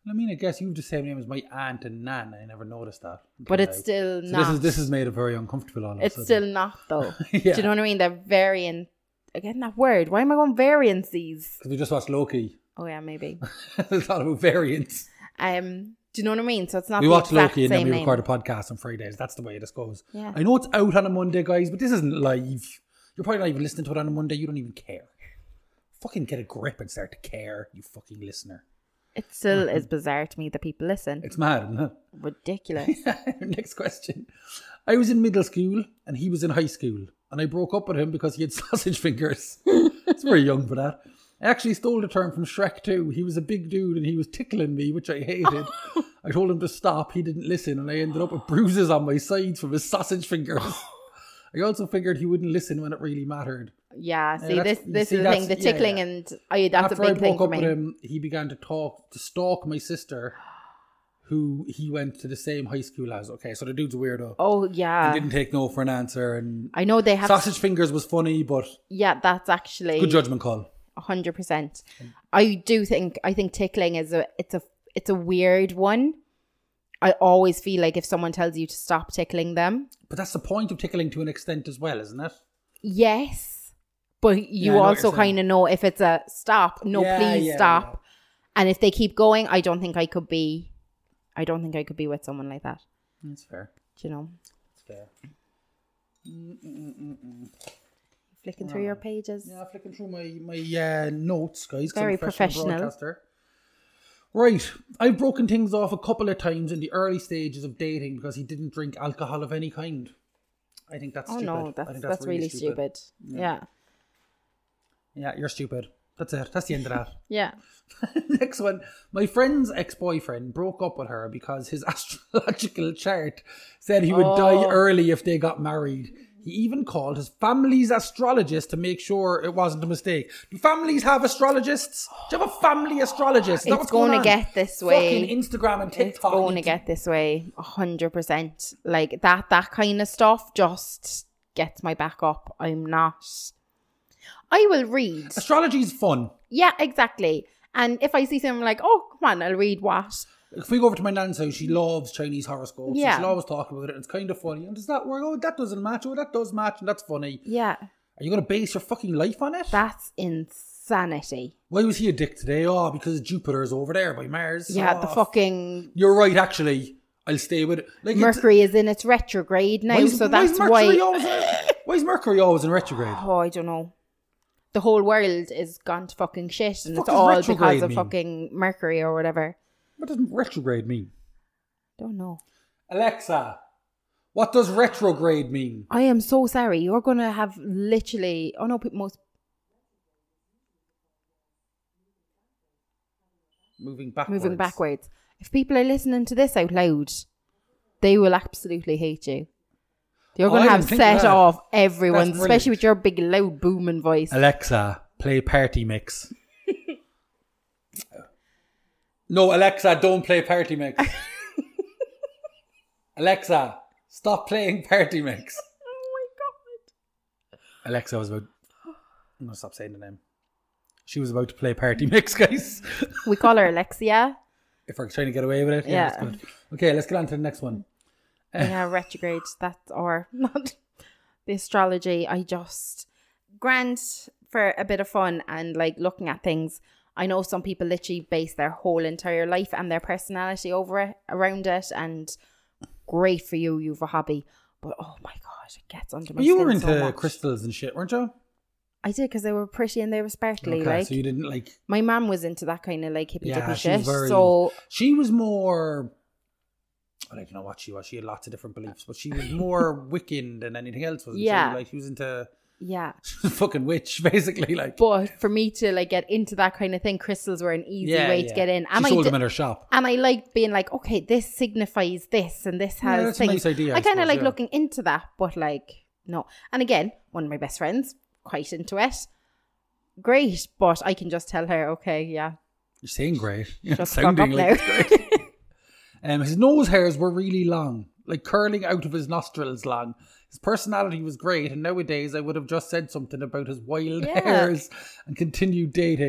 I mean, I guess you have the same name as my aunt and nan. I never noticed that. But it's still not. This is made it very uncomfortable on us. It's still not, though. Yeah. Do you know what I mean? They're variant. Again, that word. Why am I going variances? Because we just watched Loki. Oh, yeah, maybe. It's all about variants. Do you know what I mean? So it's not we the watch exact Loki and then same we name. record a podcast on Fridays. That's the way this goes. Yeah. I know it's out on a Monday, guys, but this isn't live. You're probably not even listening to it on a Monday. You don't even care. Fucking get a grip and start to care, you fucking listener. It still is bizarre to me that people listen. It's mad, isn't it? Ridiculous. Next question. I was in middle school and he was in high school. And I broke up with him because he had sausage fingers. It's very young for that. I actually stole the term from Shrek 2. He was a big dude and he was tickling me, which I hated. I told him to stop. He didn't listen and I ended up with bruises on my sides from his sausage fingers. I also figured he wouldn't listen when it really mattered. Yeah, see, this is the thing. The tickling and that's After a big thing for I broke up me. with him, he began to stalk my sister, who he went to the same high school as. Okay, so the dude's a weirdo. Oh, yeah. He didn't take no for an answer. And I know they have... sausage fingers was funny, but... Yeah, that's actually... Good judgment call. 100%. I think tickling is it's a weird one. I always feel like if someone tells you to stop tickling them... But that's the point of tickling to an extent as well, isn't it? Yes. But you also kind of know if it's a stop, please stop. Yeah. And if they keep going, I don't think I could be with someone like that. That's fair. Do you know? That's fair. Flicking through your pages. Yeah, flicking through my notes, guys. Very professional. Right. I've broken things off a couple of times in the early stages of dating because he didn't drink alcohol of any kind. I think that's stupid. Oh no, that's really stupid. Yeah. Yeah, you're stupid. That's it. That's the end of that. Yeah. Next one. My friend's ex-boyfriend broke up with her because his astrological chart said he would die early if they got married. He even called his family's astrologist to make sure it wasn't a mistake. Do families have astrologists? Do you have a family astrologist? It's going to get this way. Fucking Instagram and TikTok. It's going to get this way. 100%. Like that kind of stuff just gets my back up. I will read. Astrology is fun. Yeah, exactly. And if I see something like, oh, come on, I'll read what? If we go over to my nan's house, she loves Chinese horoscopes. Yeah. So she'll always talk about it. It's kind of funny. And does that work? Oh, that doesn't match. Oh, that does match. And that's funny. Yeah. Are you going to base your fucking life on it? That's insanity. Why was he a dick today? Oh, because Jupiter is over there by Mars. Yeah, the fucking... You're right, actually. I'll stay with it. Like Mercury is in its retrograde now, so that's why... Why is Mercury always in retrograde? Oh, I don't know. The whole world is gone to fucking shit, and it's all because of fucking Mercury or whatever. What does retrograde mean? Don't know. Alexa, what does retrograde mean? I am so sorry. You're going to have literally... Oh, no, most... Moving backwards. If people are listening to this out loud, they will absolutely hate you. You're going to have set off everyone, especially with your big, loud, booming voice. Alexa, play Party Mix. No, Alexa, don't play Party Mix. Alexa, stop playing Party Mix. Oh my God. Alexa was about... I'm going to stop saying the name. She was about to play Party Mix, guys. We call her Alexia. If we're trying to get away with it. Yeah. That's good. Okay, let's get on to the next one. Yeah, retrograde. That's or not the astrology. I just grant for a bit of fun and like looking at things. I know some people literally base their whole entire life and their personality around it, and great for you. You've a hobby, but oh my God, it gets under my skin. You were into crystals and shit, weren't you? I did, because they were pretty and they were sparkly. Okay, like, so you didn't like... My mum was into that kind of like hippy dippy shit. She was more... I don't know what she was. She had lots of different beliefs, but she was more Wiccan than anything else, wasn't she? Like, she was into... Yeah. She was a fucking witch, basically. Like. But for me to like get into that kind of thing, crystals were an easy way to get in. And she sold them in her shop. And I like being like, okay, this signifies this and this has that's things. A nice idea, I kind of like looking into that, but like, no. And again, one of my best friends, quite into it. Great, but I can just tell her, okay, yeah. You're saying great. You're just sounding like now. it's great. His nose hairs were really long, like curling out of his nostrils long. His personality was great, and nowadays I would have just said something about his wild hairs and continued dating.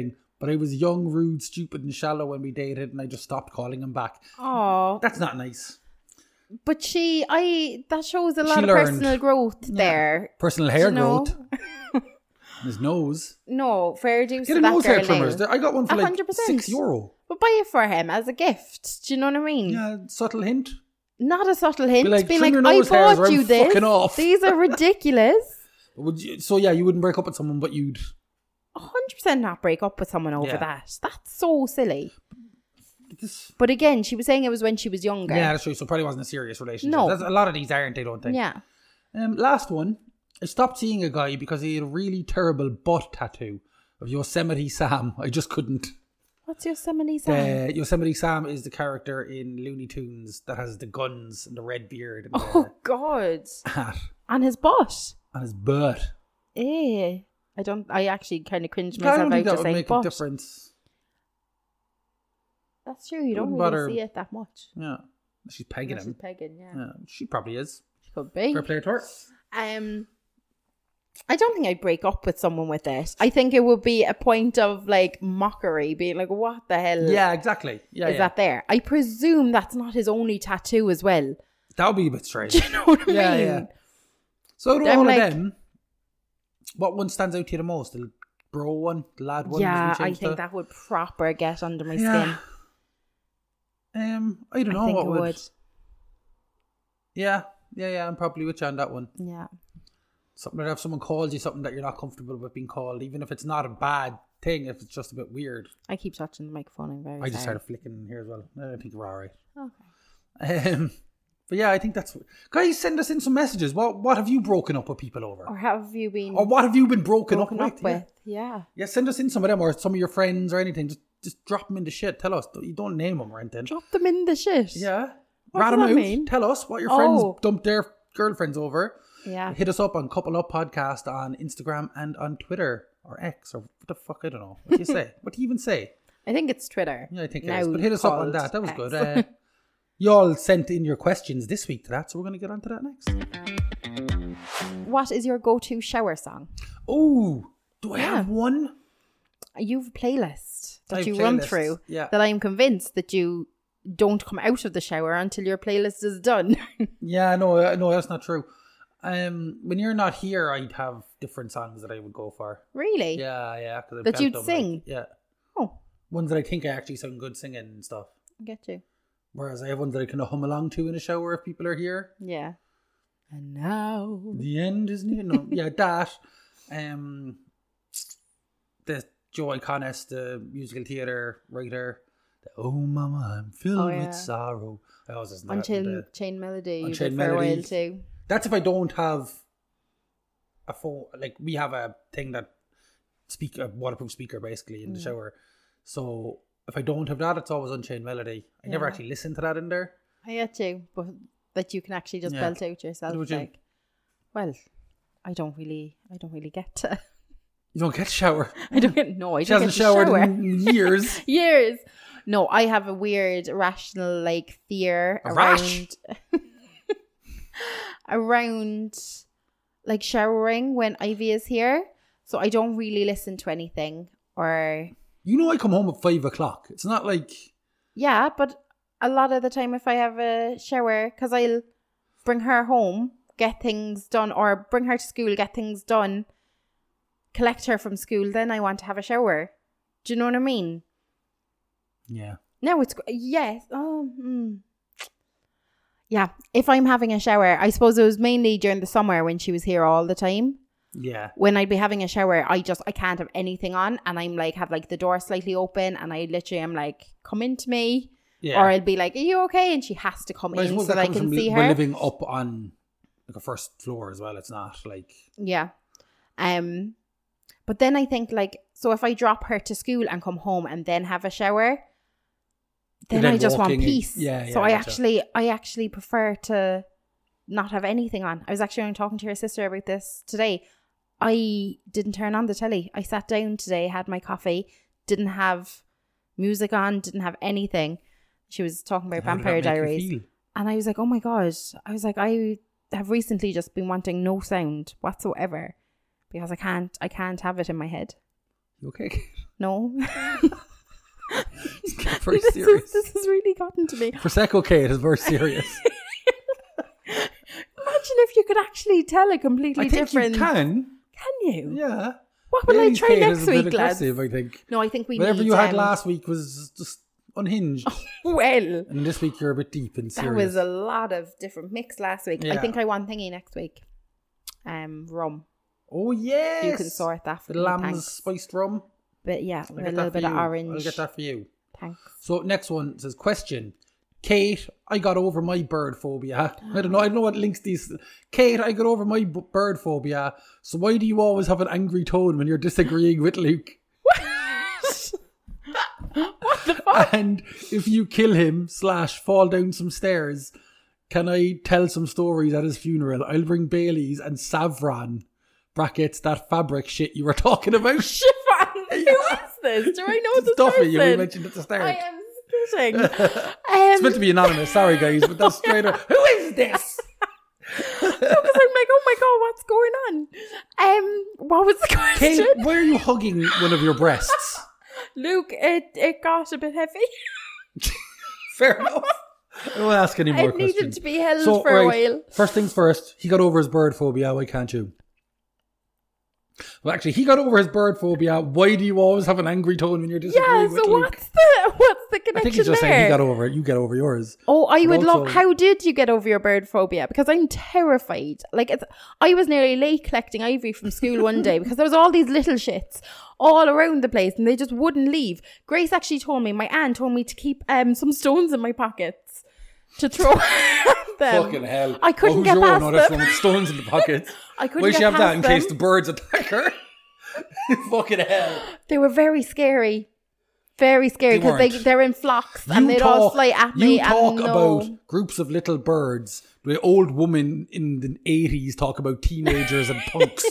but I was young, rude, stupid and shallow when we dated and I just stopped calling him back. Oh, That's not nice. but that shows a lot of learned. personal growth there. Personal hair You know? growth. His nose. No, fair dues Get to a that nose hair girl trimmers. now. I got one for like 100%. €6. But buy it for him as a gift. Do you know what I mean? Yeah, subtle hint. Not a subtle hint. Be like, Being trim like, your I nose hairs or bought I'm you this. fucking off. These are ridiculous. So yeah, you wouldn't break up with someone, but you'd... 100% not break up with someone over Yeah. that. That's so silly. This... But again, she was saying it was when she was younger. Yeah, that's true. So it probably wasn't a serious relationship. No. A lot of these aren't, I don't think. Yeah. Last one. I stopped seeing a guy because he had a really terrible butt tattoo of Yosemite Sam. I just couldn't. What's Yosemite Sam? Yosemite Sam is the character in Looney Tunes that has the guns and the red beard and Oh, God. the hat And his butt. and his butt. I actually kind of cringed I myself don't think out that to would say make butt. a difference. That's true. You don't Wouldn't really bother- see it that much. Yeah. She's pegging She's him. pegging, yeah. Yeah, she probably is. She could be. Fair play to her. I don't think I'd break up with someone with it. I think it would be a point of like mockery, being like, what the hell Yeah, exactly. Yeah, is that there? I presume that's not his only tattoo as well. That would be a bit strange. Do you know what I mean? Yeah. So out of I'm all like- of them, what one stands out to you the most? The bro one? The lad one? Yeah, as we I changed think to? that would proper get under my Yeah. skin. I don't know I think what it would. would. Yeah, I'm probably with you on that one. Yeah. Something that if someone calls you something that you're not comfortable with being called, even if it's not a bad thing, if it's just a bit weird. I keep touching the microphone. I'm very I just sorry. started flicking here as well. I think we're alright. Okay. But yeah, I think that's... Guys, send us in some messages. What have you broken up with people over? Or have you been Or what have you been broken up broken with? up with? Yeah. Yeah, send us in some of them or some of your friends or anything. Just drop them in the shit. Tell us. You don't name them or anything. Drop them in the shit. Yeah. What Rat does them that out. mean? Tell us what your friends Oh. dumped their girlfriends over. Yeah. Hit us up on Couple Up Podcast on Instagram and on Twitter or X or what the fuck, I don't know. What do you say? What do you even say? I think it's Twitter. Yeah, I think it Now is. But hit us up on called that. That was X. good. You all sent in your questions this week to that, so we're going to get on to that next. What is your go-to shower song? Oh, do I have one? You've a playlist I that have you run playlists, through yeah. that I'm convinced that you don't come out of the shower until your playlist is done. Yeah, no, that's not true. When you're not here, I'd have different songs that I would go for. Really? Yeah. 'Cause I've That felt you'd them, like, sing? yeah. Oh, Ones that I think I actually sound good singing and stuff. I get you. Whereas I have ones that I kind of hum along to in the shower if people are here. Yeah. And now... The end is near. No, yeah, that. The Joy Conness, the musical theatre writer. The, oh, mama, I'm filled yeah. with sorrow. I always listen to that. Chain Melody. You Unchained did for a while Melody. too. That's if I don't have a phone. Like, we have a thing that a waterproof speaker basically in the shower. So if I don't have that, it's always Unchained Melody. I never Yeah. actually listen to that in there. I get you, but that you can actually just Yeah. belt out yourself. Would you? Like, well, I don't really get to. You don't get shower. I don't get. No, I She don't hasn't get to showered shower. in years. Years. No, I have a weird irrational like fear A around rash? around like showering when Ivy is here. So I don't really listen to anything or You know I come home at 5 o'clock. It's not like... yeah, but a lot of the time if I have a shower, because I'll bring her home, get things done, or bring her to school, get things done, collect her from school, then I want to have a shower. Do you know what I mean? Yeah. No, it's yes. Yeah, if I'm having a shower, I suppose it was mainly during the summer when she was here all the time. Yeah. When I'd be having a shower, I can't have anything on, and I'm like have like the door slightly open, and I literally am like, come into me, Yeah. or I'll be like, are you okay? And she has to come But I in suppose so that I comes can from see We're her. living up on like a first floor as well. It's not like... Yeah. But then I think like, so if I drop her to school and come home and then have a shower, then then I just want walking in- peace. Yeah, So yeah, I actually prefer to not have anything on. I was actually only talking to her sister about this today. I didn't turn on the telly. I sat down today, had my coffee, didn't have music on, didn't have anything. She was talking about How did that Vampire make you Diaries. feel? And I was like, oh my God. I was like, I have recently just been wanting no sound whatsoever because I can't have it in my head. You okay? No. It's getting very serious. This has really gotten to me. Prosecco Kate is very serious. Imagine if you could actually tell a completely I think different... you can. Can you? Yeah. What will I Bailey's try Kate next is a bit week, lads? aggressive, I think. No, I think we Whatever need... you had last week was just unhinged. Well... And this week you're a bit deep and serious. That was a lot of different mix last week. Yeah. I think I want thingy next week. Rum. Oh, yes. You can sort that for the me, lamb's thanks. spiced rum. But yeah, I'll with a get little that for bit of you. orange. I'll get that for you. Thanks. So next one says, question. Kate, I got over my bird phobia. I don't know what links these. Kate, I got over my bird phobia. So why do you always have an angry tone when you're disagreeing with Luke? What the fuck? And if you kill him / fall down some stairs, can I tell some stories at his funeral? I'll bring Bailey's and Savron. Brackets, that fabric shit you were talking about. Chiffon. Who is this? Do I know this Duffy, person? you mentioned at the start. I am kidding. It's meant to be anonymous. Sorry, guys, but that's straight up. Who is this? Because I'm like, oh my god, what's going on? What was the question? Kate, why are you hugging one of your breasts? Luke, it got a bit heavy. Fair enough. I won't ask any more It questions. needed to be held for a while. First things first, he got over his bird phobia. Why can't you? Well, actually, he got over his bird phobia. Why do you always have an angry tone when you're disagreeing with Luke? What's the connection I think he's just there? saying he got over it. You get over yours. Oh, I would also- love. How did you get over your bird phobia? Because I'm terrified. I was nearly late collecting Ivory from school one day because there was all these little shits all around the place and they just wouldn't leave. Grace actually told me, my aunt told me to keep some stones in my pockets to throw at them. Fucking hell. I couldn't who's get your past one? Oh, that's them. one with stones in the pockets. I couldn't Why get she have that in past case them. the birds attack her? Fucking hell. They were very scary. Very scary They because weren't. they're in flocks and they'd all fly at me. You talk and about groups of little birds. The old woman in the 80s talk about teenagers and punks.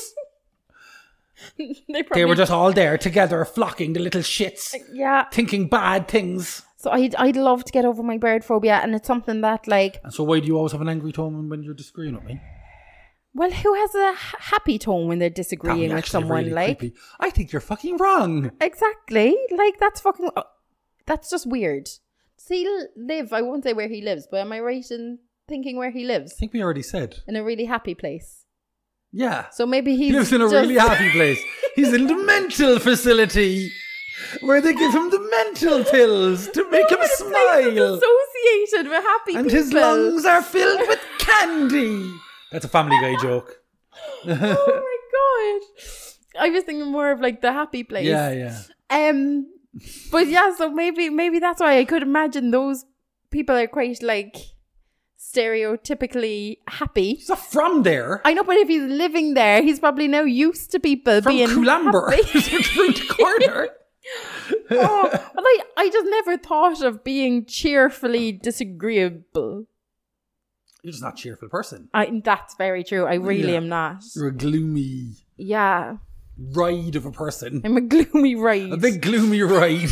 They were just all there together, flocking, the little shits, yeah. thinking bad things. So I'd love to get over my bird phobia, and it's something that And so why do you always have an angry tone when you're disagreeing with me? well, who has a happy tone when they're That'd be disagreeing with actually someone? really creepy. I think you're fucking wrong. Exactly. That's just weird. Does he live? I won't say where he lives, but am I right in thinking where he lives? I think we already said. In a really happy place. Yeah. So maybe He lives in a really happy place. He's in the mental facility where they give him the mental pills to make him smile. Associated with happy And people. his lungs are filled with candy. That's a Family Guy joke. Oh my god! I was thinking more of like the happy place. Yeah. But yeah, so maybe that's why I could imagine those people are quite like stereotypically happy. He's not from there. I know, but if he's living there, he's probably now used to people From being Coulambre. happy. He's round the corner. Oh, but I just never thought of being cheerfully disagreeable. You're just not a cheerful person. That's very true. I really am not. You're a gloomy Yeah. ride of a person. I'm a gloomy ride. A big gloomy ride.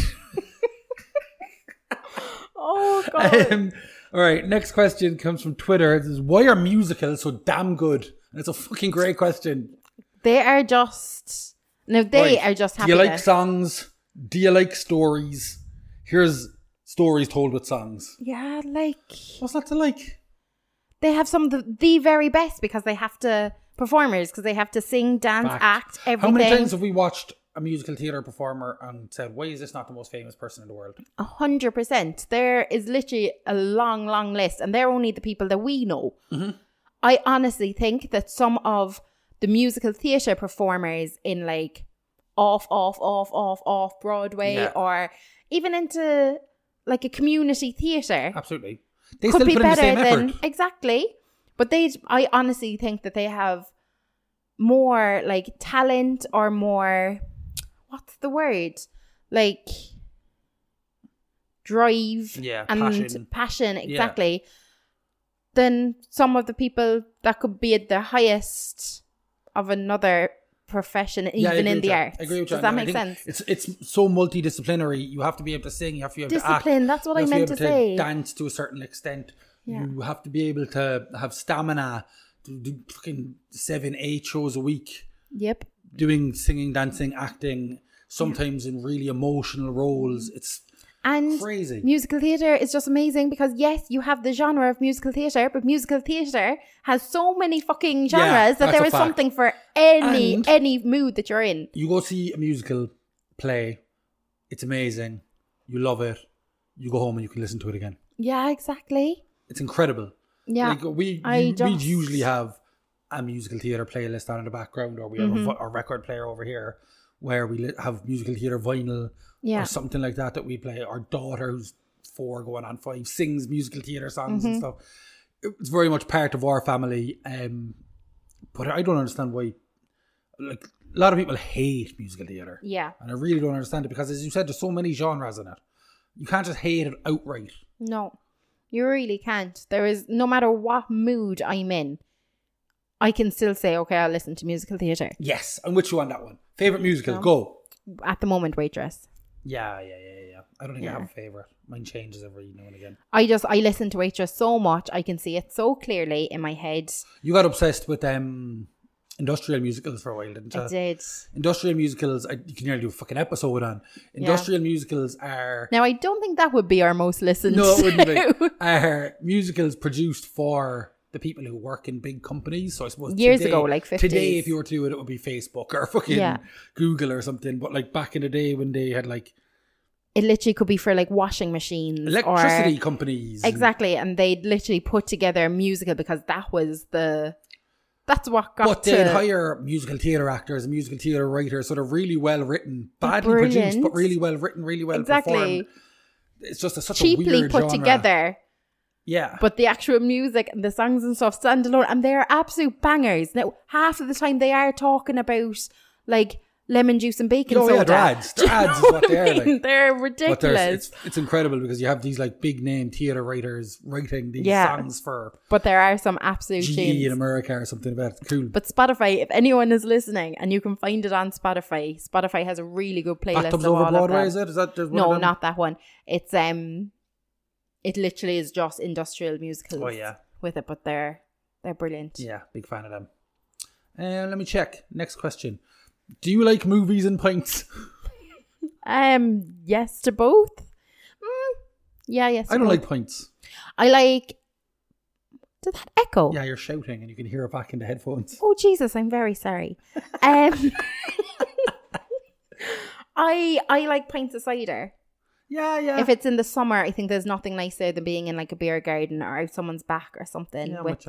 Oh, God. All right, next question comes from Twitter. It says, why are musicals so damn good? And it's a fucking great question. They are just... No, they Right. are just Do happy. you like songs? Do you like stories? Here's stories told with songs. Yeah, like... What's not to like? They have some of the very best because they have to... Performers, because they have to sing, dance, act, everything. How many times have we watched a musical theatre performer and said, why is this not the most famous person in the world? 100%. There is literally a long, long list, and they're only the people that we know. Mm-hmm. I honestly think that some of the musical theatre performers in like off Broadway Yeah. or even into like a community theatre Absolutely. They could still be put in the better same than effort. exactly. But I honestly think that they have more like talent or more, what's the word? Like drive Yeah, and passion Yeah. exactly, than some of the people that could be at the highest of another profession, even in the arts. I agree with you. Does that And I make think sense? It's so multidisciplinary. You have to be able to sing. You have to be able to act. Discipline, that's what You I have to be meant able to say. Dance to a certain extent. Yeah. You have to be able to have stamina to do fucking 7-8 shows a week, Yep. doing singing, dancing, acting. sometimes in really emotional roles. It's crazy. Musical theatre is just amazing because, yes, you have the genre of musical theatre, but musical theatre has so many fucking genres that there is something for any mood that you're in. You go see a musical play, it's amazing, you love it, you go home and you can listen to it again. Yeah, exactly. It's incredible. Yeah. Like we usually have a musical theatre playlist on in the background, or we have a record player over here where we have musical theatre vinyl or something like that we play. Our daughter, who's 4 going on 5, sings musical theatre songs and stuff. It's very much part of our family. But I don't understand why, like, a lot of people hate musical theatre. Yeah. And I really don't understand it because, as you said, there's so many genres in it. You can't just hate it outright. No, you really can't. There is, no matter what mood I'm in, I can still say, okay, I'll listen to musical theatre. Yes, I'm with you on that one. Favourite musical, go. At the moment, Waitress. Yeah. I don't think I have a favourite. Mine changes every now and again. I listen to Waitress so much. I can see it so clearly in my head. You got obsessed with industrial musicals for a while, didn't you? I did. Industrial musicals, you can nearly do a fucking episode on. Industrial musicals are... Now, I don't think that would be our most listened to. No, it wouldn't be. Are musicals produced for the people who work in big companies. So I suppose years ago, like 50s. Today, if you were to do it, it would be Facebook or fucking Google or something. But like back in the day when they had like... It literally could be for like washing machines. Electricity companies. Exactly. And they'd literally put together a musical because that was the... That's what got But they'd hire musical theatre actors and musical theatre writers, sort of really well written, badly produced, but really well written, really well performed. It's just such cheaply a weird put genre. Together. Yeah. But the actual music and the songs and stuff stand alone, and they're absolute bangers. Now, half of the time they are talking about like lemon juice and bacon soda. Yeah, they're ads. They're ads is what they are. Like. They're ridiculous. But it's incredible because you have these like big name theatre writers writing these songs for... But there are some absolute GE tunes. in America or something about it. Cool. But Spotify, if anyone is listening and you can find it on Spotify, Spotify has a really good playlist Bathtubs of Over all Broadway, of them. is it? No, not that one. It's it literally is just industrial musicals with it, but they're brilliant. Yeah, big fan of them. Let me check. Next question. Do you like movies and pints? Yes to both. Yes. I don't like pints. I like... Did that echo? Yeah, you're shouting and you can hear it back in the headphones. Oh, Jesus, I'm very sorry. I like pints of cider. Yeah. If it's in the summer, I think there's nothing nicer than being in like a beer garden or out someone's back or something with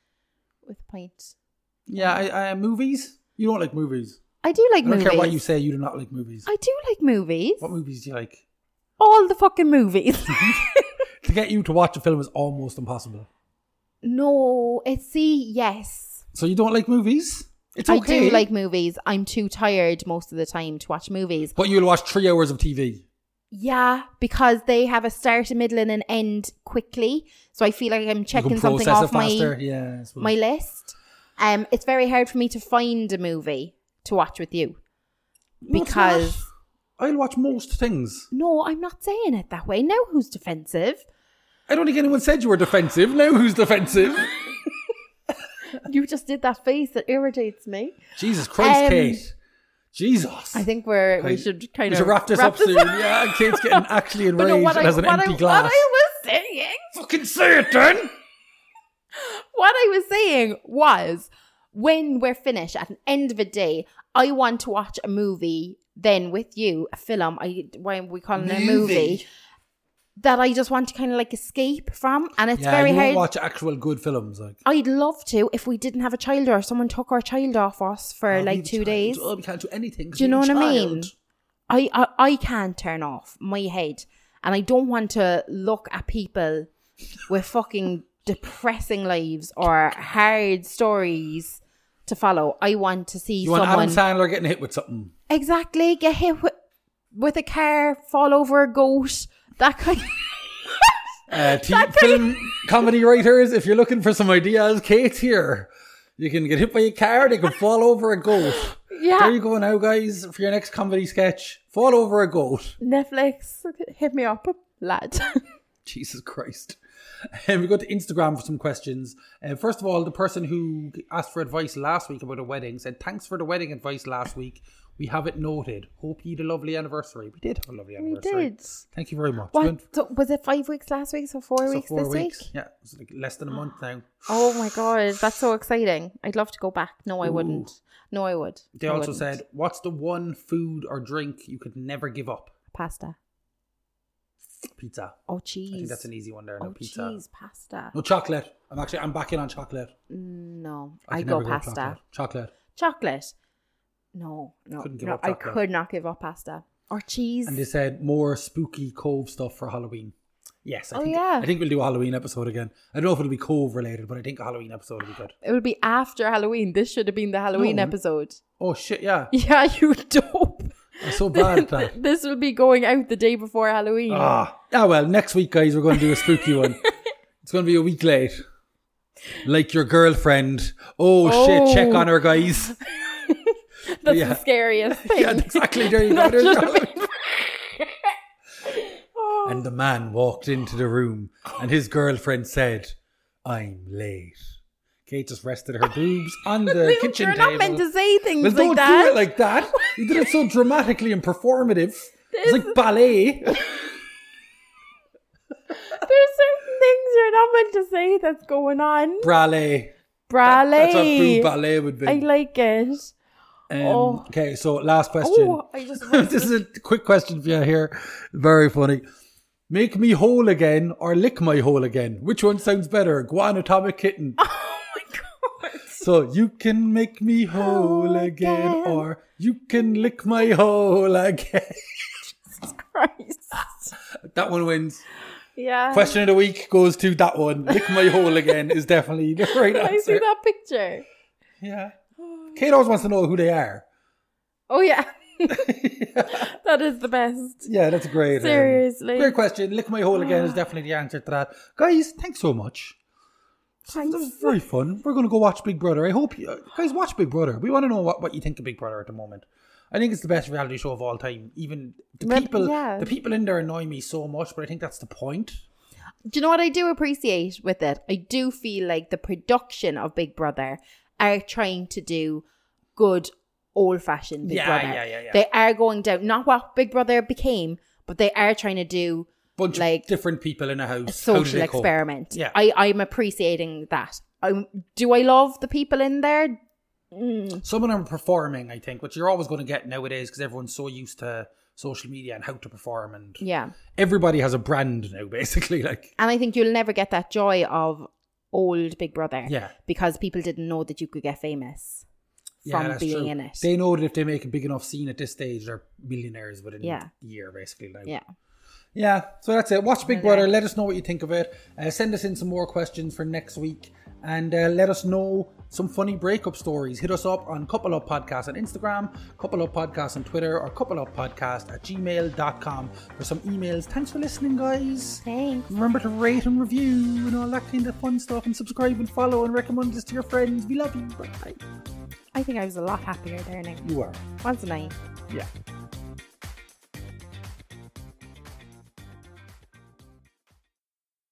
pints. Yeah, I movies? You don't like movies? I do like movies. I don't care what you say, you do not like movies. I do like movies. What movies do you like? All the fucking movies. To get you to watch a film is almost impossible. No, yes. So you don't like movies? It's okay. I do like movies. I'm too tired most of the time to watch movies. But you'll watch 3 hours of TV. Yeah, because they have a start, a middle and an end quickly. So I feel like I'm checking something off my list. It's very hard for me to find a movie to watch with you. Because... I'll watch most things. No, I'm not saying it that way. Now who's defensive? I don't think anyone said you were defensive. Now who's defensive? You just did that face that irritates me. Jesus Christ, Kate. Jesus. I think we should kind of wrap this up soon. Yeah, Kate's getting actually enraged and has an empty glass. What I was saying... Fucking say it then! What I was saying was, when we're finished at the end of a day, I want to watch a movie then with you, a film, why are we calling it a movie, that I just want to kind of like escape from. And it's very hard. You won't watch actual good films. Like. I'd love to if we didn't have a child or someone took our child off us for 2 days. Oh, we can't do anything. Do you know what I mean? I can't turn off my head. And I don't want to look at people with fucking depressing lives or hard stories to follow. I want to see someone... You want Adam Sandler getting hit with something. Exactly. Get hit with a car, fall over a goat, that kind of... Film comedy writers, if you're looking for some ideas, Kate's here. You can get hit by a car, they can fall over a goat. Yeah. There you go now, guys, for your next comedy sketch. Fall over a goat. Netflix, hit me up, lad. Jesus Christ. We go to Instagram for some questions. First of all, the person who asked for advice last week about a wedding said, thanks for the wedding advice last week. We have it noted. Hope you had a lovely anniversary. We did have a lovely anniversary. We did. Thank you very much. So was it 5 weeks last week? So 4 weeks this week? Yeah, it was like less than a month now. Oh my God, that's so exciting. I'd love to go back. No, I wouldn't. No, I would. They also said, what's the one food or drink you could never give up? Pasta. Pizza. Oh, cheese. I think that's an easy one there. No, pizza. Cheese, pasta. No, chocolate. I'm back in on chocolate. No, I go pasta. Chocolate. Chocolate. No. I could not give up pasta. Or cheese. And they said more spooky Cove stuff for Halloween. Yes, I think we'll do a Halloween episode again. I don't know if it'll be Cove related, but I think a Halloween episode will be good. It would be after Halloween. This should have been the Halloween episode. Oh shit, yeah. Yeah, you dope. I'm so bad at that. This will be going out the day before Halloween. Well, next week, guys, we're going to do a spooky one. It's going to be a week late. Like your girlfriend. Oh shit, check on her, guys. That's the scariest thing. Yeah, exactly. There you go. And the man walked into the room and his girlfriend said, "I'm late." Kate just rested her boobs on the kitchen table. You're not meant to say things like don't that. Don't do it like that. You did it so dramatically and performative. It's like ballet. There's certain things you're not meant to say that's going on. Ballet. That's what boob ballet would be. I like it. Okay, so last question. This is a quick question for you here. Very funny. Make me whole again or lick my hole again? Which one sounds better? Guanatomic Kitten. Oh my God. So you can make me whole again or you can lick my hole again. Jesus Christ. That one wins. Yeah. Question of the week goes to that one. Lick my hole again is definitely the right answer. I see that picture. Yeah. Kate always wants to know who they are. Oh yeah. That is the best. Yeah, that's great. Seriously. Great question. Lick my hole again is definitely the answer to that. Guys, thanks so much. Thanks. That was very fun. We're going to go watch Big Brother. I hope you guys watch Big Brother. We want to know what you think of Big Brother at the moment. I think it's the best reality show of all time. Even the people in there annoy me so much, but I think that's the point. Do you know what I do appreciate with it? I do feel like the production of Big Brother are trying to do good old-fashioned Big Brother. Yeah. They are going down, not what Big Brother became, but they are trying to do bunch of different people in a house. A social experiment. Yeah. I'm appreciating that. Do I love the people in there? Some of them are performing, I think, which you're always going to get nowadays because everyone's so used to social media and how to perform, and everybody has a brand now, basically. And I think you'll never get that joy of old Big Brother, because people didn't know that you could get famous from being in it. They know that if they make a big enough scene at this stage, they're millionaires within a year, basically. Yeah, so that's it. Watch Big Brother. Let us know what you think of it. Send us in some more questions for next week. And let us know some funny breakup stories. Hit us up on Couple Up Podcast on Instagram, Couple Up Podcast on Twitter, or couplepodcast@gmail.com for some emails. Thanks for listening, guys. Thanks. Remember to rate and review and all that kind of fun stuff. And subscribe and follow and recommend this to your friends. We love you. Bye. I think I was a lot happier there now. You are. Wasn't I? Yeah.